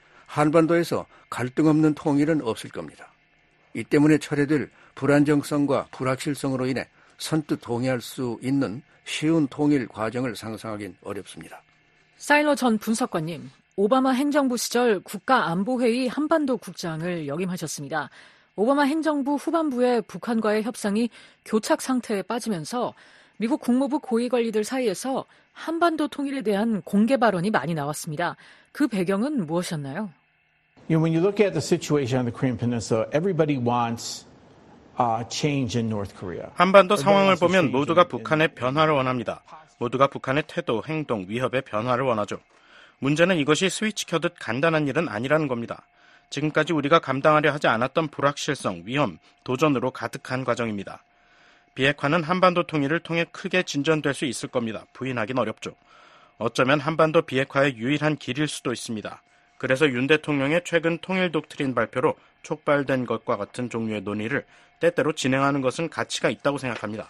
한반도에서 갈등 없는 통일은 없을 겁니다. 이 때문에 철회될 불안정성과 불확실성으로 인해 선뜻 동의할 수 있는 쉬운 통일 과정을 상상하긴 어렵습니다. 사일러 전 분석관님, 오바마 행정부 시절 국가안보회의 한반도 국장을 역임하셨습니다. 오바마 행정부 후반부에 북한과의 협상이 교착 상태에 빠지면서 미국 국무부 고위 관리들 사이에서 한반도 통일에 대한 공개 발언이 많이 나왔습니다. 그 배경은 무엇이었나요? You know, when you look at the situation on the Korean Peninsula, everybody wants uh, change in North Korea. 한반도 상황을 보면 모두가 북한의 변화를 원합니다. 모두가 북한의 태도, 행동, 위협의 변화를 원하죠. 문제는 이것이 스위치 켜듯 간단한 일은 아니라는 겁니다. 지금까지 우리가 감당하려 하지 않았던 불확실성, 위험, 도전으로 가득한 과정입니다. 비핵화는 한반도 통일을 통해 크게 진전될 수 있을 겁니다. 부인하긴 어렵죠. 어쩌면 한반도 비핵화의 유일한 길일 수도 있습니다. 그래서 윤 대통령의 최근 통일 독트린 발표로 촉발된 것과 같은 종류의 논의를 때때로 진행하는 것은 가치가 있다고 생각합니다.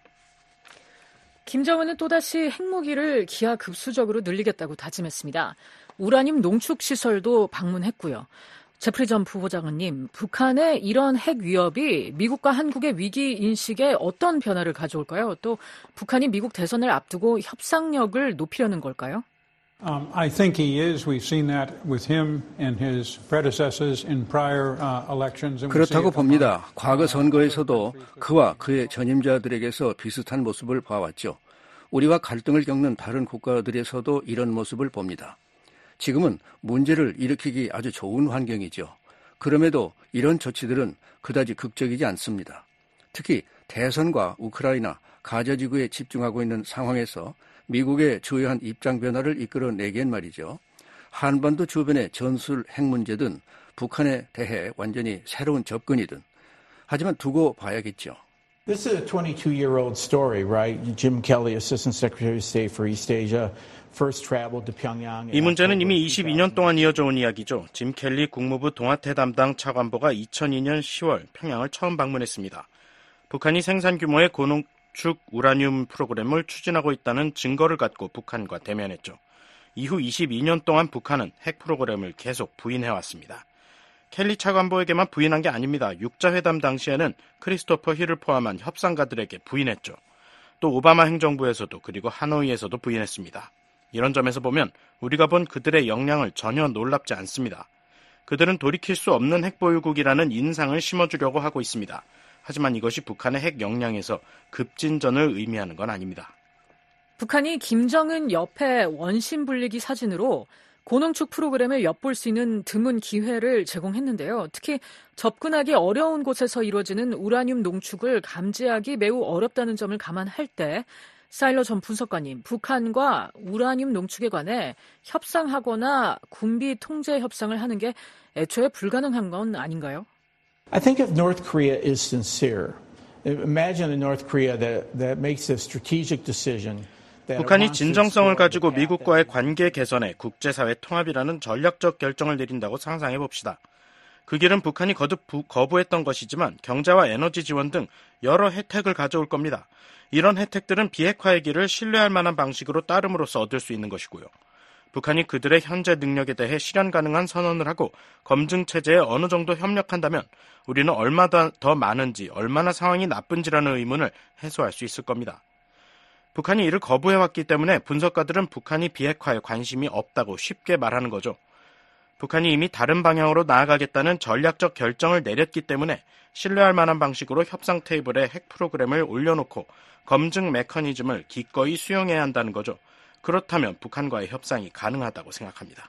김정은은 또다시 핵무기를 기하급수적으로 늘리겠다고 다짐했습니다. 우라늄 농축 시설도 방문했고요. 제프리 전 부보좌관님, 북한의 이런 핵 위협이 미국과 한국의 위기 인식에 어떤 변화를 가져올까요? 또 북한이 미국 대선을 앞두고 협상력을 높이려는 걸까요? Um, I think he is. We've seen that with him and his predecessors in prior uh, elections. And 그렇다고 봅니다. 과거 선거에서도 그와 그의 전임자들에게서 비슷한 모습을 봐왔죠. 우리와 갈등을 겪는 다른 국가들에서도 이런 모습을 봅니다. 지금은 문제를 일으키기 아주 좋은 환경이죠. 그럼에도 이런 조치들은 그다지 극적이지 않습니다. 특히 대선과 우크라이나, 가자지구에 집중하고 있는 상황에서 미국의 주요한 입장 변화를 이끌어내기엔 말이죠. 한반도 주변의 전술 핵 문제든 북한에 대해 완전히 새로운 접근이든. 하지만 두고 봐야겠죠. This is a twenty-two-year-old story, right? Jim Kelly, Assistant Secretary of State for East Asia, first traveled to Pyongyang. 이 문제는 이미 이십이 년 동안 이어져 온 이야기죠. 짐 켈리 국무부 동아태 담당 차관보가 이천이 년 시월 평양을 처음 방문했습니다. 북한이 생산 규모의 고농축 우라늄 프로그램을 추진하고 있다는 증거를 갖고 북한과 대면했죠. 이후 이십이 년 동안 북한은 핵 프로그램을 계속 부인해왔습니다. 켈리 차관보에게만 부인한 게 아닙니다. 육자회담 당시에는 크리스토퍼 힐을 포함한 협상가들에게 부인했죠. 또 오바마 행정부에서도 그리고 하노이에서도 부인했습니다. 이런 점에서 보면 우리가 본 그들의 역량을 전혀 놀랍지 않습니다. 그들은 돌이킬 수 없는 핵보유국이라는 인상을 심어주려고 하고 있습니다. 하지만 이것이 북한의 핵 역량에서 급진전을 의미하는 건 아닙니다. 북한이 김정은 옆에 원심 불리기 사진으로 고농축 프로그램을 엿볼 수 있는 드문 기회를 제공했는데요. 특히 접근하기 어려운 곳에서 이루어지는 우라늄 농축을 감지하기 매우 어렵다는 점을 감안할 때 사일러 전 분석관님, 북한과 우라늄 농축에 관해 협상하거나 군비 통제 협상을 하는 게 애초에 불가능한 건 아닌가요? I think if North Korea is sincere, imagine a North Korea that, that makes a strategic decision. 북한이 진정성을 가지고 미국과의 관계 개선에 국제사회 통합이라는 전략적 결정을 내린다고 상상해 봅시다. 그 길은 북한이 거듭 부, 거부했던 것이지만 경제와 에너지 지원 등 여러 혜택을 가져올 겁니다. 이런 혜택들은 비핵화의 길을 신뢰할 만한 방식으로 따름으로써 얻을 수 있는 것이고요. 북한이 그들의 현재 능력에 대해 실현 가능한 선언을 하고 검증 체제에 어느 정도 협력한다면 우리는 얼마나 더 많은지, 얼마나 상황이 나쁜지라는 의문을 해소할 수 있을 겁니다. 북한이 이를 거부해왔기 때문에 분석가들은 북한이 비핵화에 관심이 없다고 쉽게 말하는 거죠. 북한이 이미 다른 방향으로 나아가겠다는 전략적 결정을 내렸기 때문에 신뢰할 만한 방식으로 협상 테이블에 핵 프로그램을 올려놓고 검증 메커니즘을 기꺼이 수용해야 한다는 거죠. 그렇다면 북한과의 협상이 가능하다고 생각합니다.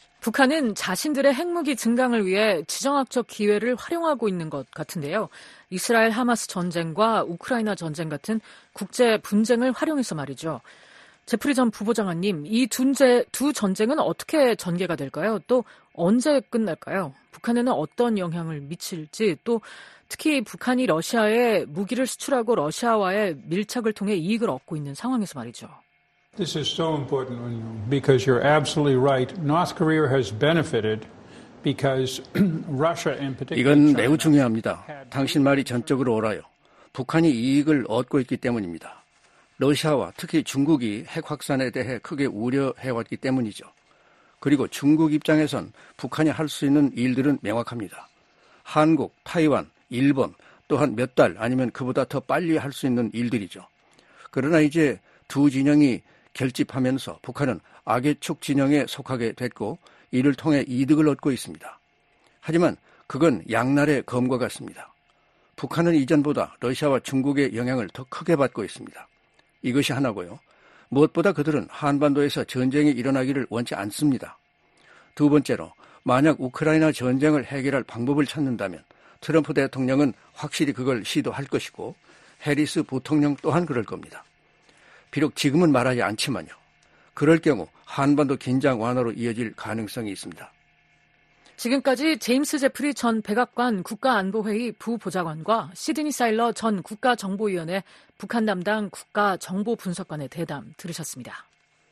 북한은 자신들의 핵무기 증강을 위해 지정학적 기회를 활용하고 있는 것 같은데요. 이스라엘 하마스 전쟁과 우크라이나 전쟁 같은 국제 분쟁을 활용해서 말이죠. 제프리 전 부부장관님, 이 두 전쟁은 어떻게 전개가 될까요? 또 언제 끝날까요? 북한에는 어떤 영향을 미칠지, 또 특히 북한이 러시아에 무기를 수출하고 러시아와의 밀착을 통해 이익을 얻고 있는 상황에서 말이죠. This is so important because you're absolutely right. North Korea has benefited because Russia in particular. 이건 매우 중요합니다. 당신 말이 전적으로 옳아요. 북한이 이익을 얻고 있기 때문입니다. 러시아와 특히 중국이 핵 확산에 대해 크게 우려해왔기 때문이죠. 그리고 중국 입장에선 북한이 할 수 있는 일들은 명확합니다. 한국, 타이완, 일본 또한 몇 달 아니면 그보다 더 빨리 할 수 있는 일들이죠. 그러나 이제 두 진영이 결집하면서 북한은 악의 축 진영에 속하게 됐고 이를 통해 이득을 얻고 있습니다. 하지만 그건 양날의 검과 같습니다. 북한은 이전보다 러시아와 중국의 영향을 더 크게 받고 있습니다. 이것이 하나고요. 무엇보다 그들은 한반도에서 전쟁이 일어나기를 원치 않습니다. 두 번째로 만약 우크라이나 전쟁을 해결할 방법을 찾는다면 트럼프 대통령은 확실히 그걸 시도할 것이고 해리스 부통령 또한 그럴 겁니다. 비록 지금은 말하지 않지만요. 그럴 경우 한반도 긴장 완화로 이어질 가능성이 있습니다. 지금까지 제임스 제프리 전 백악관 국가안보회의 부보좌관과 시드니 사일러 전 국가정보위원회 북한 담당 국가정보분석관의 대담 들으셨습니다.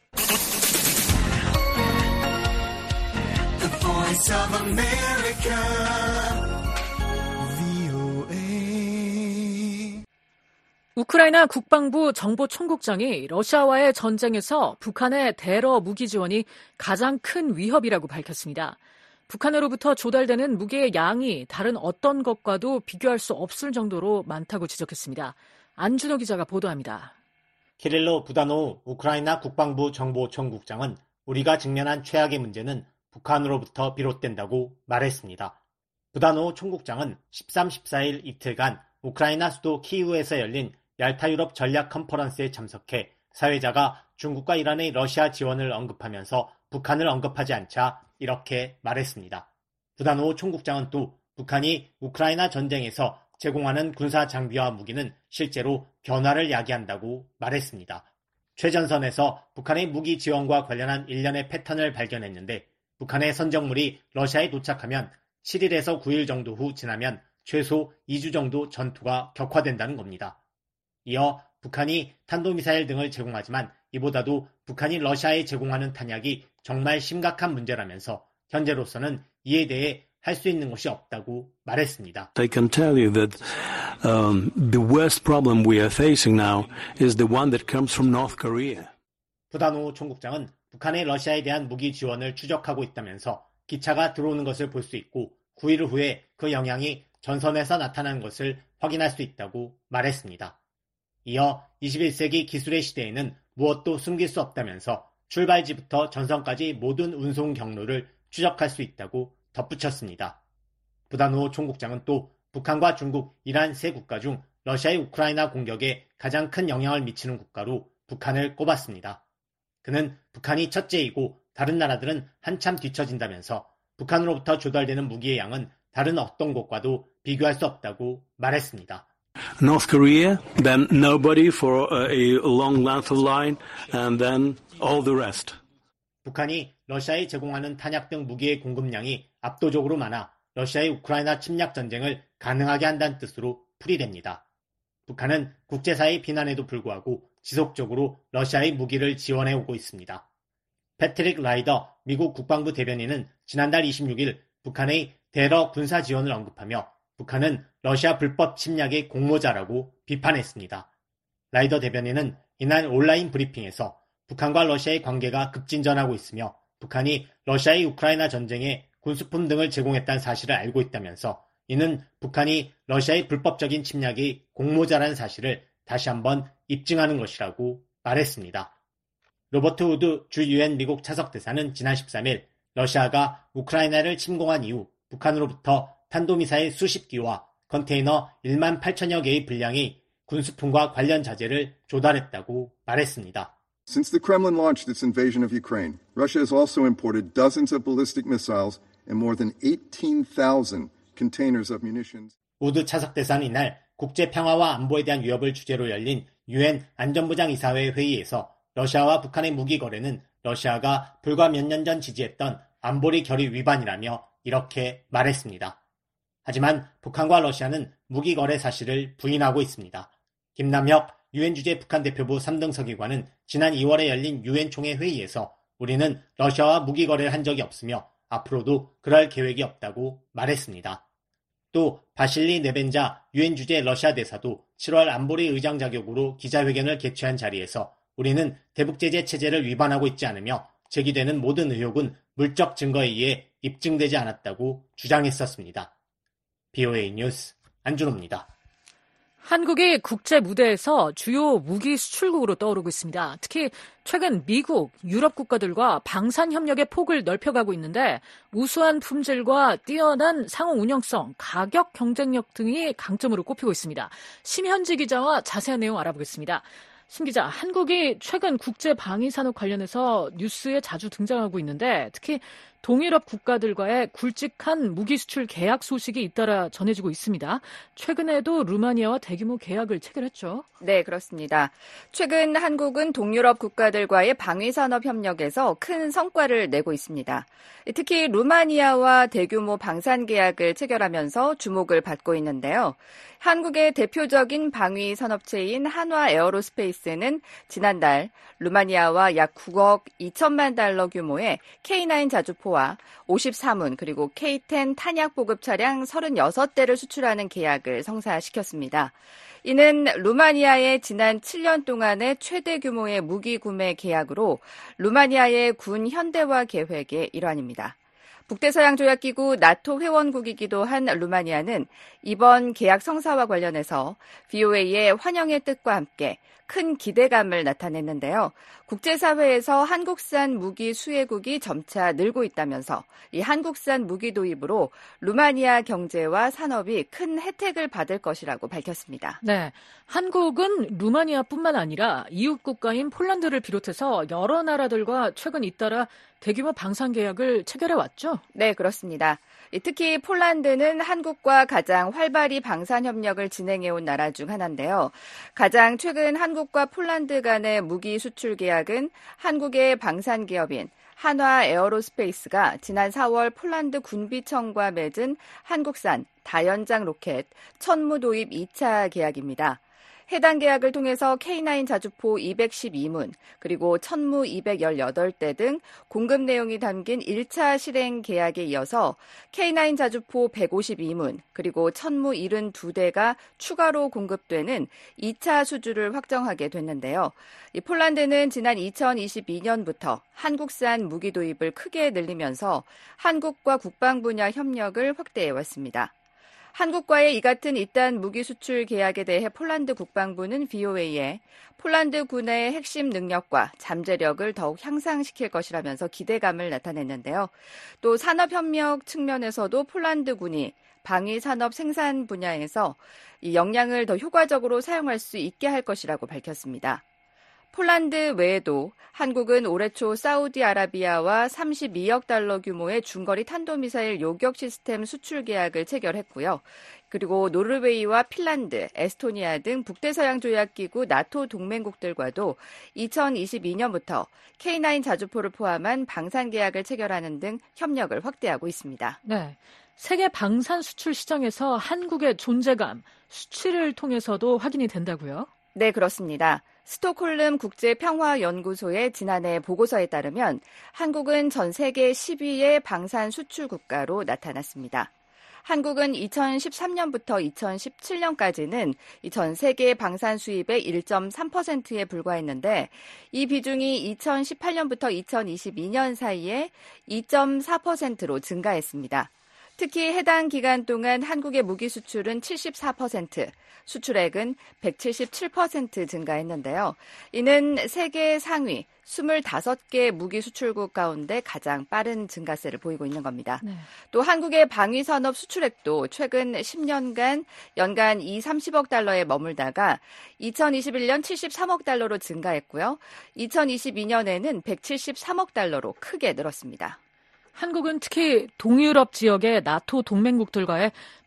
The Voice of America, 우크라이나 국방부 정보총국장이 러시아와의 전쟁에서 북한의 대러 무기 지원이 가장 큰 위협이라고 밝혔습니다. 북한으로부터 조달되는 무기의 양이 다른 어떤 것과도 비교할 수 없을 정도로 많다고 지적했습니다. 안준호 기자가 보도합니다. 키릴로 부다노우 우크라이나 국방부 정보총국장은 우리가 직면한 최악의 문제는 북한으로부터 비롯된다고 말했습니다. 부다노우 총국장은 십삼, 십사일 이틀간 우크라이나 수도 키이우에서 열린 얄타 유럽 전략 컨퍼런스에 참석해 사회자가 중국과 이란의 러시아 지원을 언급하면서 북한을 언급하지 않자 이렇게 말했습니다. 부다노우 총국장은 또 북한이 우크라이나 전쟁에서 제공하는 군사 장비와 무기는 실제로 변화를 야기한다고 말했습니다. 최전선에서 북한의 무기 지원과 관련한 일련의 패턴을 발견했는데 북한의 선정물이 러시아에 도착하면 칠일에서 구일 정도 후 지나면 최소 이주 정도 전투가 격화된다는 겁니다. 이어 북한이 탄도미사일 등을 제공하지만 이보다도 북한이 러시아에 제공하는 탄약이 정말 심각한 문제라면서 현재로서는 이에 대해 할 수 있는 것이 없다고 말했습니다. I can tell you that um, the worst problem we are facing now is the one that comes from North Korea. 부다노우 총국장은 북한의 러시아에 대한 무기 지원을 추적하고 있다면서 기차가 들어오는 것을 볼 수 있고 구일 후에 그 영향이 전선에서 나타나는 것을 확인할 수 있다고 말했습니다. 이어 이십일 세기 기술의 시대에는 무엇도 숨길 수 없다면서 출발지부터 전선까지 모든 운송 경로를 추적할 수 있다고 덧붙였습니다. 부다노우 총국장은 또 북한과 중국, 이란 세 국가 중 러시아의 우크라이나 공격에 가장 큰 영향을 미치는 국가로 북한을 꼽았습니다. 그는 북한이 첫째이고 다른 나라들은 한참 뒤처진다면서 북한으로부터 조달되는 무기의 양은 다른 어떤 곳과도 비교할 수 없다고 말했습니다. North Korea, then nobody for a long length of line, and then all the rest. 북한이 러시아에 제공하는 탄약 등 무기의 공급량이 압도적으로 많아 러시아의 우크라이나 침략 전쟁을 가능하게 한다는 뜻으로 풀이됩니다. 북한은 국제사회의 비난에도 불구하고 지속적으로 러시아의 무기를 지원해 오고 있습니다. 패트릭 라이더 미국 국방부 대변인은 지난달 이십육일 북한의 대러 군사 지원을 언급하며 북한은 러시아 불법 침략의 공모자라고 비판했습니다. 라이더 대변인은 이날 온라인 브리핑에서 북한과 러시아의 관계가 급진전하고 있으며 북한이 러시아의 우크라이나 전쟁에 군수품 등을 제공했다는 사실을 알고 있다면서 이는 북한이 러시아의 불법적인 침략의 공모자라는 사실을 다시 한번 입증하는 것이라고 말했습니다. 로버트 우드 주 유엔 미국 차석대사는 지난 십삼일 러시아가 우크라이나를 침공한 이후 북한으로부터 탄도미사일 수십 기와 컨테이너 만 팔천여 개의 분량의 군수품과 관련 자재를 조달했다고 말했습니다. Since the Kremlin launched its invasion of Ukraine, Russia has also imported dozens of ballistic missiles and more than eighteen thousand containers of munitions. 우드 차석대사는 이날 국제 평화와 안보에 대한 위협을 주제로 열린 유엔 안전보장이사회 회의에서 러시아와 북한의 무기 거래는 러시아가 불과 몇 년 전 지지했던 안보리 결의 위반이라며 이렇게 말했습니다. 하지만 북한과 러시아는 무기 거래 사실을 부인하고 있습니다. 김남혁 유엔 주재 북한 대표부 삼 등 서기관은 지난 이월에 열린 유엔 총회 회의에서 우리는 러시아와 무기 거래를 한 적이 없으며 앞으로도 그럴 계획이 없다고 말했습니다. 또 바실리 네벤자 유엔 주재 러시아 대사도 칠월 안보리 의장 자격으로 기자회견을 개최한 자리에서 우리는 대북제재 체제를 위반하고 있지 않으며 제기되는 모든 의혹은 물적 증거에 의해 입증되지 않았다고 주장했었습니다. 비오에이 뉴스 안준호입니다. 한국이 국제 무대에서 주요 무기 수출국으로 떠오르고 있습니다. 특히 최근 미국, 유럽 국가들과 방산 협력의 폭을 넓혀가고 있는데 우수한 품질과 뛰어난 상호 운영성, 가격 경쟁력 등이 강점으로 꼽히고 있습니다. 심현지 기자와 자세한 내용 알아보겠습니다. 심 기자, 한국이 최근 국제 방위 산업 관련해서 뉴스에 자주 등장하고 있는데 특히 동유럽 국가들과의 굵직한 무기 수출 계약 소식이 잇따라 전해지고 있습니다. 최근에도 루마니아와 대규모 계약을 체결했죠. 네, 그렇습니다. 최근 한국은 동유럽 국가들과의 방위산업 협력에서 큰 성과를 내고 있습니다. 특히 루마니아와 대규모 방산 계약을 체결하면서 주목을 받고 있는데요. 한국의 대표적인 방위 산업체인 한화 에어로스페이스는 지난달 루마니아와 약 구억 이천만 달러 규모의 케이 나인 자주포와 오십삼 문 그리고 케이 텐 탄약 보급 차량 서른여섯 대를 수출하는 계약을 성사시켰습니다. 이는 루마니아의 지난 칠 년 동안의 최대 규모의 무기 구매 계약으로 루마니아의 군 현대화 계획의 일환입니다. 북대서양조약기구 나토 회원국이기도 한 루마니아는 이번 계약 성사와 관련해서 비오에이의 환영의 뜻과 함께 큰 기대감을 나타냈는데요. 국제사회에서 한국산 무기 수혜국이 점차 늘고 있다면서 이 한국산 무기 도입으로 루마니아 경제와 산업이 큰 혜택을 받을 것이라고 밝혔습니다. 네, 한국은 루마니아뿐만 아니라 이웃 국가인 폴란드를 비롯해서 여러 나라들과 최근 잇따라 대규모 방산 계약을 체결해 왔죠? 네, 그렇습니다. 특히 폴란드는 한국과 가장 활발히 방산 협력을 진행해온 나라 중 하나인데요. 가장 최근 한국과 폴란드 간의 무기 수출 계약은 한국의 방산 기업인 한화 에어로스페이스가 지난 사월 폴란드 군비청과 맺은 한국산 다연장 로켓 천무 도입 이 차 계약입니다. 해당 계약을 통해서 케이 나인 자주포 이백십이 문 그리고 천무 이백십팔 대 등 공급 내용이 담긴 일 차 실행 계약에 이어서 케이 나인 자주포 백오십이 문 그리고 천무 칠십이 대가 추가로 공급되는 이 차 수주를 확정하게 됐는데요. 이 폴란드는 지난 이천이십이 년부터 한국산 무기 도입을 크게 늘리면서 한국과 국방 분야 협력을 확대해왔습니다. 한국과의 이 같은 잇단 무기 수출 계약에 대해 폴란드 국방부는 비오에이에 폴란드 군의 핵심 능력과 잠재력을 더욱 향상시킬 것이라면서 기대감을 나타냈는데요. 또 산업협력 측면에서도 폴란드 군이 방위 산업 생산 분야에서 이 역량을 더 효과적으로 사용할 수 있게 할 것이라고 밝혔습니다. 폴란드 외에도 한국은 올해 초 사우디아라비아와 삼십이억 달러 규모의 중거리 탄도미사일 요격 시스템 수출 계약을 체결했고요. 그리고 노르웨이와 핀란드, 에스토니아 등 북대서양조약기구 나토 동맹국들과도 이천이십이 년부터 케이 나인 자주포를 포함한 방산 계약을 체결하는 등 협력을 확대하고 있습니다. 네, 세계 방산 수출 시장에서 한국의 존재감, 수치를 통해서도 확인이 된다고요? 네, 그렇습니다. 스톡홀름 국제평화연구소의 지난해 보고서에 따르면 한국은 전 세계 십 위의 방산 수출 국가로 나타났습니다. 한국은 이천십삼 년부터 이천십칠 년까지는 전 세계 방산 수입의 일 점 삼 퍼센트에 불과했는데 이 비중이 이천십팔 년부터 이천이십이 년 사이에 이 점 사 퍼센트로 증가했습니다. 특히 해당 기간 동안 한국의 무기 수출은 칠십사 퍼센트, 수출액은 백칠십칠 퍼센트 증가했는데요. 이는 세계 상위 스물다섯 개 무기 수출국 가운데 가장 빠른 증가세를 보이고 있는 겁니다. 네. 또 한국의 방위산업 수출액도 최근 십 년간 연간 이백삼십억 달러에 머물다가 이천이십일 년 칠십삼억 달러로 증가했고요. 이천이십이 년에는 백칠십삼억 달러로 크게 늘었습니다. 한국은 특히 동유럽 지역의 나토 동맹국들과의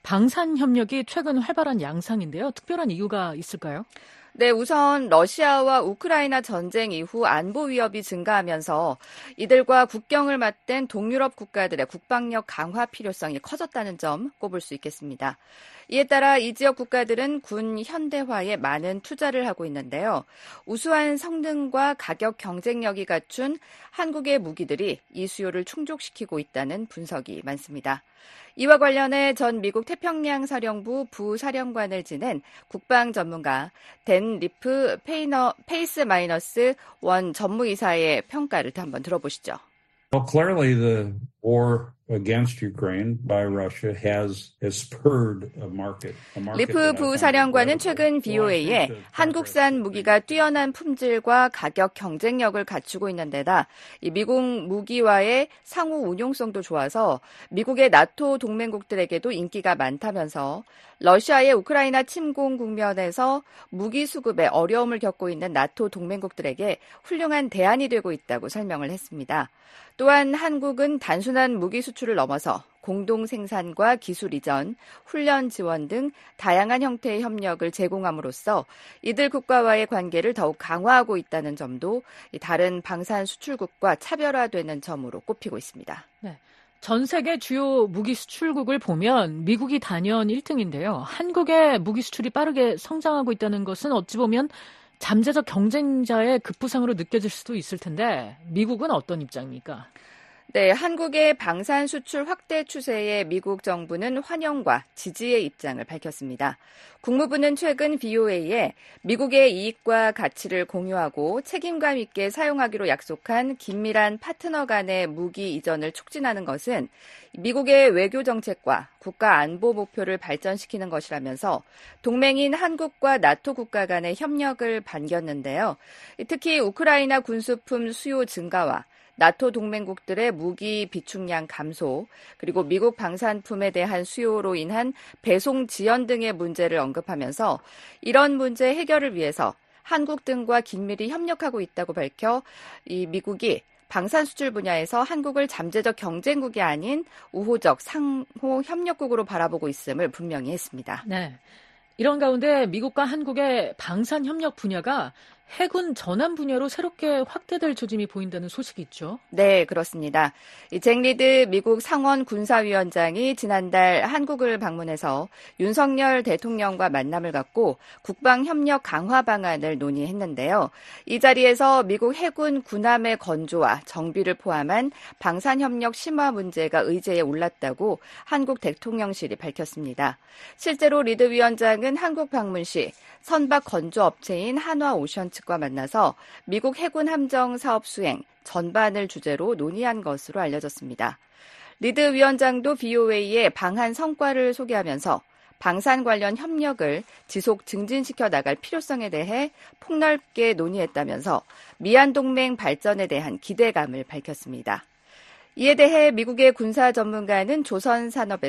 방산 협력이 최근 활발한 양상인데요. 특별한 이유가 있을까요? 네, 우선 러시아와 우크라이나 전쟁 이후 안보 위협이 증가하면서 이들과 국경을 맞댄 동유럽 국가들의 국방력 강화 필요성이 커졌다는 점 꼽을 수 있겠습니다. 이에 따라 이 지역 국가들은 군 현대화에 많은 투자를 하고 있는데요. 우수한 성능과 가격 경쟁력이 갖춘 한국의 무기들이 이 수요를 충족시키고 있다는 분석이 많습니다. 이와 관련해 전 미국 태평양 사령부 부사령관을 지낸 국방 전문가 댄 리프 페이너, 페이스 마이너스 원 전무이사의 평가를 한번 들어보시죠. Well, clearly the war against Ukraine by Russia has, has spurred a market. A market 리프 부사령관은 최근 브이오에이에 한국산 무기가 뛰어난 품질과 가격 경쟁력을 갖추고 있는 데다 이 미국 무기와의 상호 운용성도 좋아서 미국의 나토 동맹국들에게도 인기가 많다면서 러시아의 우크라이나 침공 국면에서 무기 수급에 어려움을 겪고 있는 나토 동맹국들에게 훌륭한 대안이 되고 있다고 설명을 했습니다. 또한 한국은 단순한 무기 수출을 넘어서 공동 생산과 기술 이전, 훈련 지원 등 다양한 형태의 협력을 제공함으로써 이들 국가와의 관계를 더욱 강화하고 있다는 점도 다른 방산 수출국과 차별화되는 점으로 꼽히고 있습니다. 네. 전 세계 주요 무기 수출국을 보면 미국이 단연 일 등인데요. 한국의 무기 수출이 빠르게 성장하고 있다는 것은 어찌 보면 잠재적 경쟁자의 급부상으로 느껴질 수도 있을 텐데 미국은 어떤 입장입니까? 네, 한국의 방산 수출 확대 추세에 미국 정부는 환영과 지지의 입장을 밝혔습니다. 국무부는 최근 브이오에이에 미국의 이익과 가치를 공유하고 책임감 있게 사용하기로 약속한 긴밀한 파트너 간의 무기 이전을 촉진하는 것은 미국의 외교 정책과 국가 안보 목표를 발전시키는 것이라면서 동맹인 한국과 나토 국가 간의 협력을 반겼는데요. 특히 우크라이나 군수품 수요 증가와 나토 동맹국들의 무기 비축량 감소, 그리고 미국 방산품에 대한 수요로 인한 배송 지연 등의 문제를 언급하면서 이런 문제 해결을 위해서 한국 등과 긴밀히 협력하고 있다고 밝혀 이 미국이 방산 수출 분야에서 한국을 잠재적 경쟁국이 아닌 우호적 상호 협력국으로 바라보고 있음을 분명히 했습니다. 네. 이런 가운데 미국과 한국의 방산 협력 분야가 해군 전환 분야로 새롭게 확대될 조짐이 보인다는 소식이 있죠. 네, 그렇습니다. 잭 리드 미국 상원 군사위원장이 지난달 한국을 방문해서 윤석열 대통령과 만남을 갖고 국방협력 강화 방안을 논의했는데요. 이 자리에서 미국 해군 군함의 건조와 정비를 포함한 방산협력 심화 문제가 의제에 올랐다고 한국 대통령실이 밝혔습니다. 실제로 리드 위원장은 한국 방문 시 선박 건조 업체인 한화오션 측과 만나서 미국 해군 함정 사업 수행 전반을 주제로 논의한 것으로 알려졌습니다. 리드 위원장도 브이오에이의 방한 성과를 소개하면서 방산 관련 협력을 지속 증진시켜 나갈 필요성에 대해 폭넓게 논의했다면서 미한 동맹 발전에 대한 기대감을 밝혔습니다. 이에 대해 미국의 군사 전문가는 조선 산업에서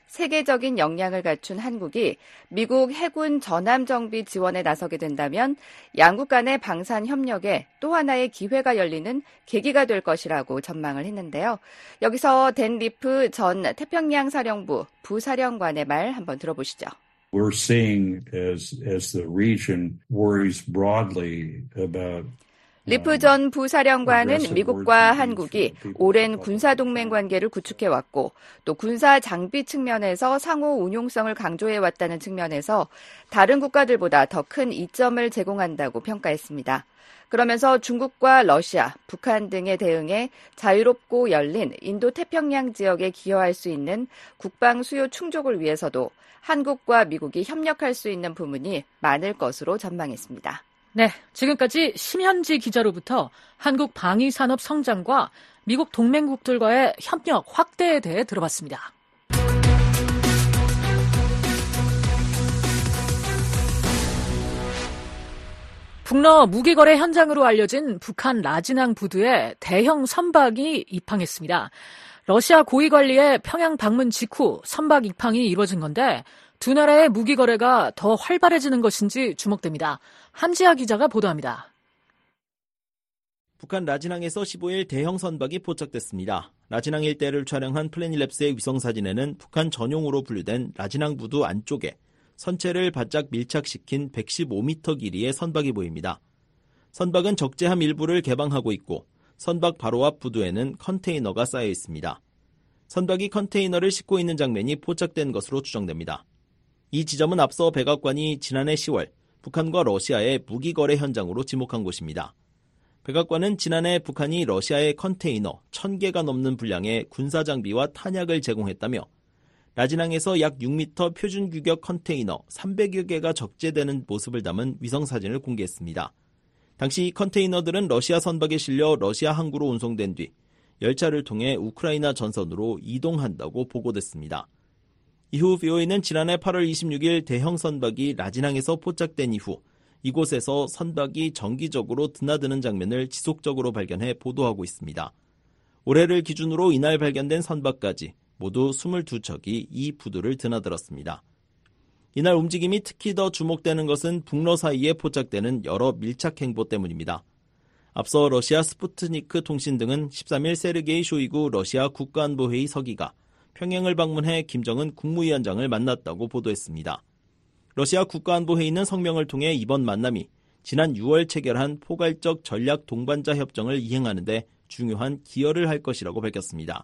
세계적인 역량을 갖춘 한국이 미국 해군 전함 정비 지원에 나서게 된다면 양국 간의 방산 협력에 또 하나의 기회가 열리는 계기가 될 것이라고 전망을 했는데요. 여기서 댄 리프 전 태평양 사령부 부사령관의 말 한번 들어보시죠. We're seeing as as the region worries broadly about 리프 전 부사령관은 미국과 한국이 오랜 군사동맹 관계를 구축해왔고 또 군사 장비 측면에서 상호 운용성을 강조해왔다는 측면에서 다른 국가들보다 더 큰 이점을 제공한다고 평가했습니다. 그러면서 중국과 러시아, 북한 등에 대응해 자유롭고 열린 인도태평양 지역에 기여할 수 있는 국방 수요 충족을 위해서도 한국과 미국이 협력할 수 있는 부분이 많을 것으로 전망했습니다. 네, 지금까지 심현지 기자로부터 한국 방위산업 성장과 미국 동맹국들과의 협력 확대에 대해 들어봤습니다. 북러 무기거래 현장으로 알려진 북한 라진항 부두에 대형 선박이 입항했습니다. 러시아 고위관리의 평양 방문 직후 선박 입항이 이루어진 건데 두 나라의 무기 거래가 더 활발해지는 것인지 주목됩니다. 함지아 기자가 보도합니다. 북한 라진항에서 십오일 대형 선박이 포착됐습니다. 라진항 일대를 촬영한 플래닛랩스의 위성사진에는 북한 전용으로 분류된 라진항 부두 안쪽에 선체를 바짝 밀착시킨 백십오 미터 길이의 선박이 보입니다. 선박은 적재함 일부를 개방하고 있고 선박 바로 앞 부두에는 컨테이너가 쌓여 있습니다. 선박이 컨테이너를 싣고 있는 장면이 포착된 것으로 추정됩니다. 이 지점은 앞서 백악관이 지난해 시월 북한과 러시아의 무기거래 현장으로 지목한 곳입니다. 백악관은 지난해 북한이 러시아에 컨테이너 천 개가 넘는 분량의 군사장비와 탄약을 제공했다며 라진항에서 약 육 미터 표준 규격 컨테이너 삼백여 개가 적재되는 모습을 담은 위성사진을 공개했습니다. 당시 이 컨테이너들은 러시아 선박에 실려 러시아 항구로 운송된 뒤 열차를 통해 우크라이나 전선으로 이동한다고 보고됐습니다. 이후 브이오에이는 지난해 팔월 이십육일 대형 선박이 라진항에서 포착된 이후 이곳에서 선박이 정기적으로 드나드는 장면을 지속적으로 발견해 보도하고 있습니다. 올해를 기준으로 이날 발견된 선박까지 모두 이십이 척이 이 부두를 드나들었습니다. 이날 움직임이 특히 더 주목되는 것은 북러 사이에 포착되는 여러 밀착 행보 때문입니다. 앞서 러시아 스푸트니크 통신 등은 십삼일 세르게이 쇼이구 러시아 국가안보회의 서기가 평양을 방문해 김정은 국무위원장을 만났다고 보도했습니다. 러시아 국가안보회의는 성명을 통해 이번 만남이 지난 유월 체결한 포괄적 전략 동반자 협정을 이행하는 데 중요한 기여를 할 것이라고 밝혔습니다.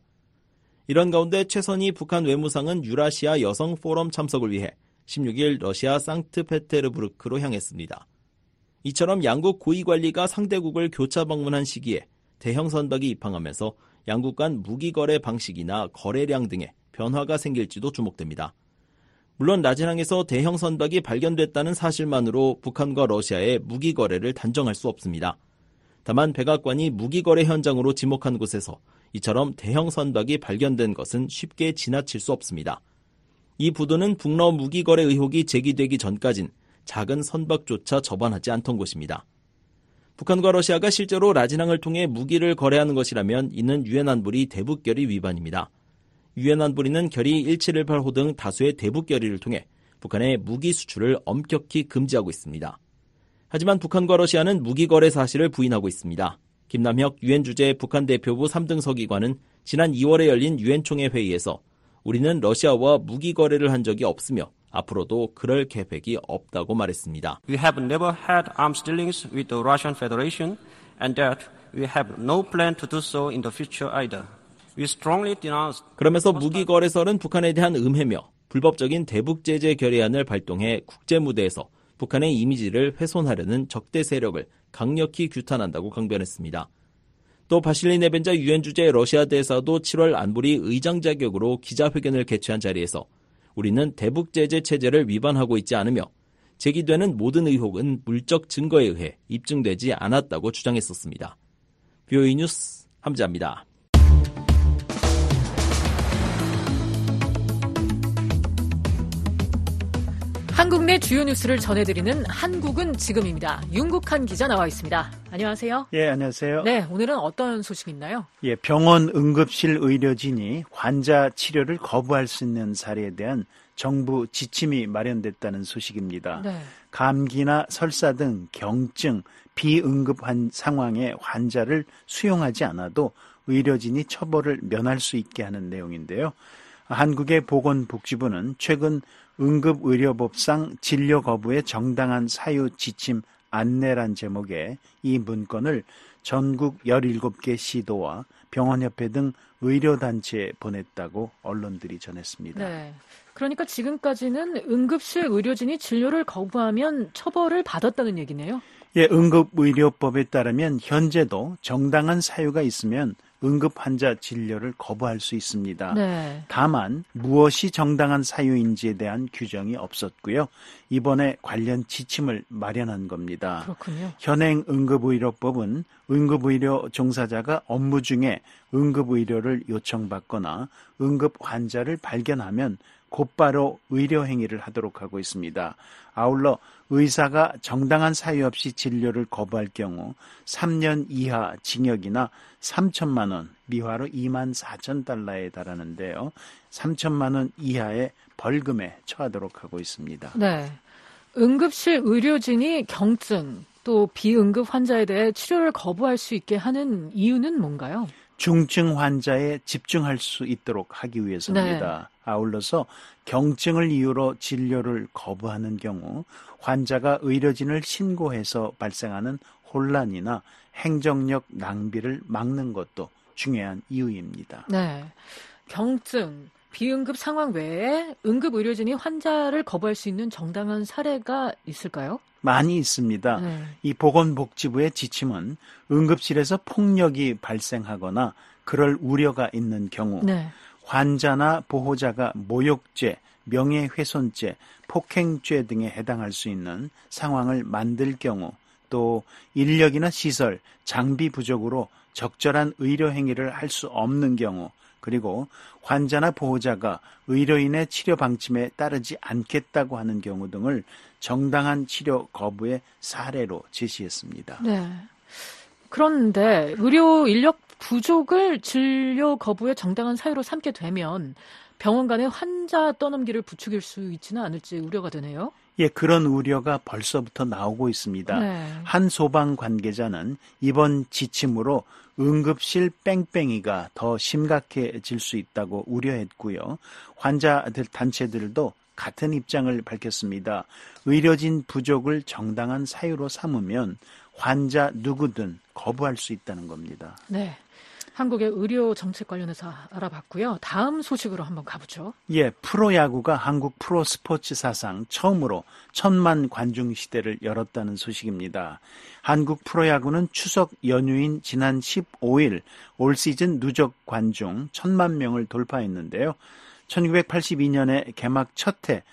이런 가운데 최선희 북한 외무상은 유라시아 여성 포럼 참석을 위해 십육일 러시아 상트페테르부르크로 향했습니다. 이처럼 양국 고위관리가 상대국을 교차 방문한 시기에 대형 선박이 입항하면서 양국 간 무기거래 방식이나 거래량 등에 변화가 생길지도 주목됩니다. 물론 라진항에서 대형 선박이 발견됐다는 사실만으로 북한과 러시아의 무기거래를 단정할 수 없습니다. 다만 백악관이 무기거래 현장으로 지목한 곳에서 이처럼 대형 선박이 발견된 것은 쉽게 지나칠 수 없습니다. 이 부두는 북러 무기거래 의혹이 제기되기 전까진 작은 선박조차 접안하지 않던 곳입니다. 북한과 러시아가 실제로 라진항을 통해 무기를 거래하는 것이라면 이는 유엔 안보리 대북결의 위반입니다. 유엔 안보리는 결의 일칠일팔 호 등 다수의 대북결의를 통해 북한의 무기 수출을 엄격히 금지하고 있습니다. 하지만 북한과 러시아는 무기 거래 사실을 부인하고 있습니다. 김남혁 유엔 주재 북한 대표부 삼 등 서기관은 지난 이월에 열린 유엔 총회 회의에서 우리는 러시아와 무기 거래를 한 적이 없으며 앞으로도 그럴 계획이 없다고 말했습니다. We have never had arms dealings with the Russian Federation and that we have no plan to do so in the future either. We strongly denounce. 그러면서 무기 거래설은 북한에 대한 음해며 불법적인 대북 제재 결의안을 발동해 국제 무대에서 북한의 이미지를 훼손하려는 적대 세력을 강력히 규탄한다고 강변했습니다. 또 바실리 네벤자 유엔 주재 러시아 대사도 칠월 안보리 의장 자격으로 기자회견을 개최한 자리에서 우리는 대북 제재 체제를 위반하고 있지 않으며 제기되는 모든 의혹은 물적 증거에 의해 입증되지 않았다고 주장했었습니다. 브이오에이 뉴스 함지아입니다. 한국 내 주요 뉴스를 전해드리는 한국은 지금입니다. 윤국한 기자 나와 있습니다. 안녕하세요. 예, 안녕하세요. 네, 오늘은 어떤 소식이 있나요? 예, 병원 응급실 의료진이 환자 치료를 거부할 수 있는 사례에 대한 정부 지침이 마련됐다는 소식입니다. 네. 감기나 설사 등 경증, 비응급한 상황의 환자를 수용하지 않아도 의료진이 처벌을 면할 수 있게 하는 내용인데요. 한국의 보건복지부는 최근 응급의료법상 진료 거부의 정당한 사유 지침 안내란 제목의 이 문건을 전국 열일곱 개 시도와 병원협회 등 의료단체에 보냈다고 언론들이 전했습니다. 네. 그러니까 지금까지는 응급실 의료진이 진료를 거부하면 처벌을 받았다는 얘기네요. 예, 응급의료법에 따르면 현재도 정당한 사유가 있으면 응급 환자 진료를 거부할 수 있습니다. 네. 다만 무엇이 정당한 사유인지에 대한 규정이 없었고요. 이번에 관련 지침을 마련한 겁니다. 그렇군요. 현행 응급의료법은 응급의료 종사자가 업무 중에 응급의료를 요청받거나 응급 환자를 발견하면 곧바로 의료 행위를 하도록 하고 있습니다. 아울러 의사가 정당한 사유 없이 진료를 거부할 경우 삼 년 이하 징역이나 삼천만 원, 미화로 이만 사천 달러에 달하는데요. 삼천만 원 이하의 벌금에 처하도록 하고 있습니다. 네. 응급실 의료진이 경증 또 비응급 환자에 대해 치료를 거부할 수 있게 하는 이유는 뭔가요? 중증 환자에 집중할 수 있도록 하기 위해서입니다. 네. 아울러서 경증을 이유로 진료를 거부하는 경우 환자가 의료진을 신고해서 발생하는 혼란이나 행정력 낭비를 막는 것도 중요한 이유입니다. 네. 경증, 비응급 상황 외에 응급의료진이 환자를 거부할 수 있는 정당한 사례가 있을까요? 많이 있습니다. 네. 이 보건복지부의 지침은 응급실에서 폭력이 발생하거나 그럴 우려가 있는 경우 네. 환자나 보호자가 모욕죄, 명예훼손죄, 폭행죄 등에 해당할 수 있는 상황을 만들 경우 또 인력이나 시설, 장비 부족으로 적절한 의료 행위를 할 수 없는 경우 그리고 환자나 보호자가 의료인의 치료 방침에 따르지 않겠다고 하는 경우 등을 정당한 치료 거부의 사례로 제시했습니다. 네. 그런데 의료 인력 부족을 진료 거부의 정당한 사유로 삼게 되면 병원 간의 환자 떠넘기를 부추길 수 있지는 않을지 우려가 되네요. 예, 그런 우려가 벌써부터 나오고 있습니다. 네. 한 소방 관계자는 이번 지침으로 응급실 뺑뺑이가 더 심각해질 수 있다고 우려했고요. 환자들 단체들도 같은 입장을 밝혔습니다. 의료진 부족을 정당한 사유로 삼으면 환자 누구든 거부할 수 있다는 겁니다. 네. 한국의 의료 정책 관련해서 알아봤고요. 다음 소식으로 한번 가보죠. 예, 프로야구가 한국 프로스포츠 사상 처음으로 천만 관중 시대를 열었다는 소식입니다. 한국 프로야구는 추석 연휴인 지난 십오 일 올 시즌 누적 관중 천만 명을 돌파했는데요. 천구백팔십이 년에 개막 첫 해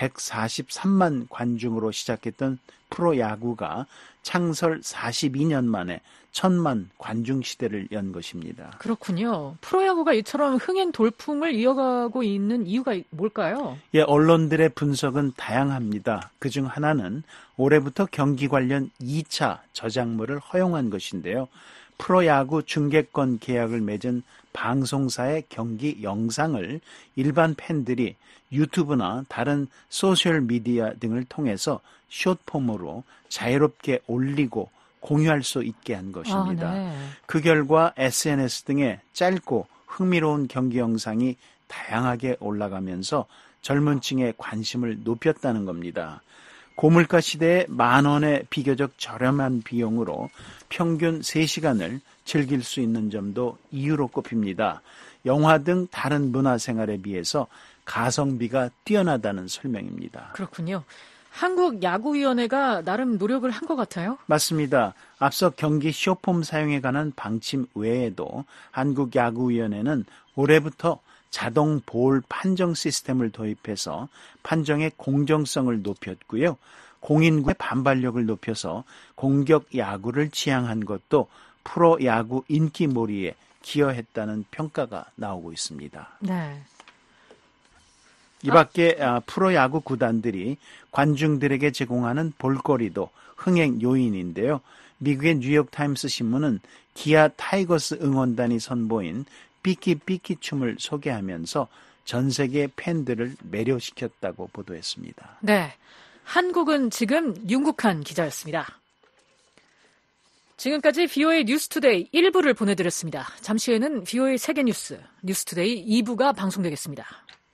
백사십삼만 관중으로 시작했던 프로야구가 창설 사십이 년 만에 천만 관중 시대를 연 것입니다. 그렇군요. 프로야구가 이처럼 흥행 돌풍을 이어가고 있는 이유가 뭘까요? 예, 언론들의 분석은 다양합니다. 그중 하나는 올해부터 경기 관련 이 차 저작물을 허용한 것인데요. 프로야구 중계권 계약을 맺은 방송사의 경기 영상을 일반 팬들이 유튜브나 다른 소셜미디어 등을 통해서 숏폼으로 자유롭게 올리고 공유할 수 있게 한 것입니다. 아, 네. 그 결과 에스엔에스 등에 짧고 흥미로운 경기 영상이 다양하게 올라가면서 젊은 층의 관심을 높였다는 겁니다. 고물가 시대에 만 원의 비교적 저렴한 비용으로 평균 세 시간을 즐길 수 있는 점도 이유로 꼽힙니다. 영화 등 다른 문화생활에 비해서 가성비가 뛰어나다는 설명입니다. 그렇군요. 한국야구위원회가 나름 노력을 한 것 같아요. 맞습니다. 앞서 경기 쇼폼 사용에 관한 방침 외에도 한국야구위원회는 올해부터 자동 볼 판정 시스템을 도입해서 판정의 공정성을 높였고요. 공인구의 반발력을 높여서 공격 야구를 지향한 것도 프로야구 인기몰이에 기여했다는 평가가 나오고 있습니다. 네. 이 밖에 아, 프로야구 구단들이 관중들에게 제공하는 볼거리도 흥행 요인인데요. 미국의 뉴욕타임스 신문은 기아 타이거스 응원단이 선보인 삐끼삐끼 춤을 소개하면서 전 세계 팬들을 매료시켰다고 보도했습니다. 네, 한국은 지금 윤국한 기자였습니다. 지금까지 비오에이 뉴스투데이 일 부를 보내드렸습니다. 잠시 후에는 비오에이 세계뉴스 뉴스투데이 이 부가 방송되겠습니다.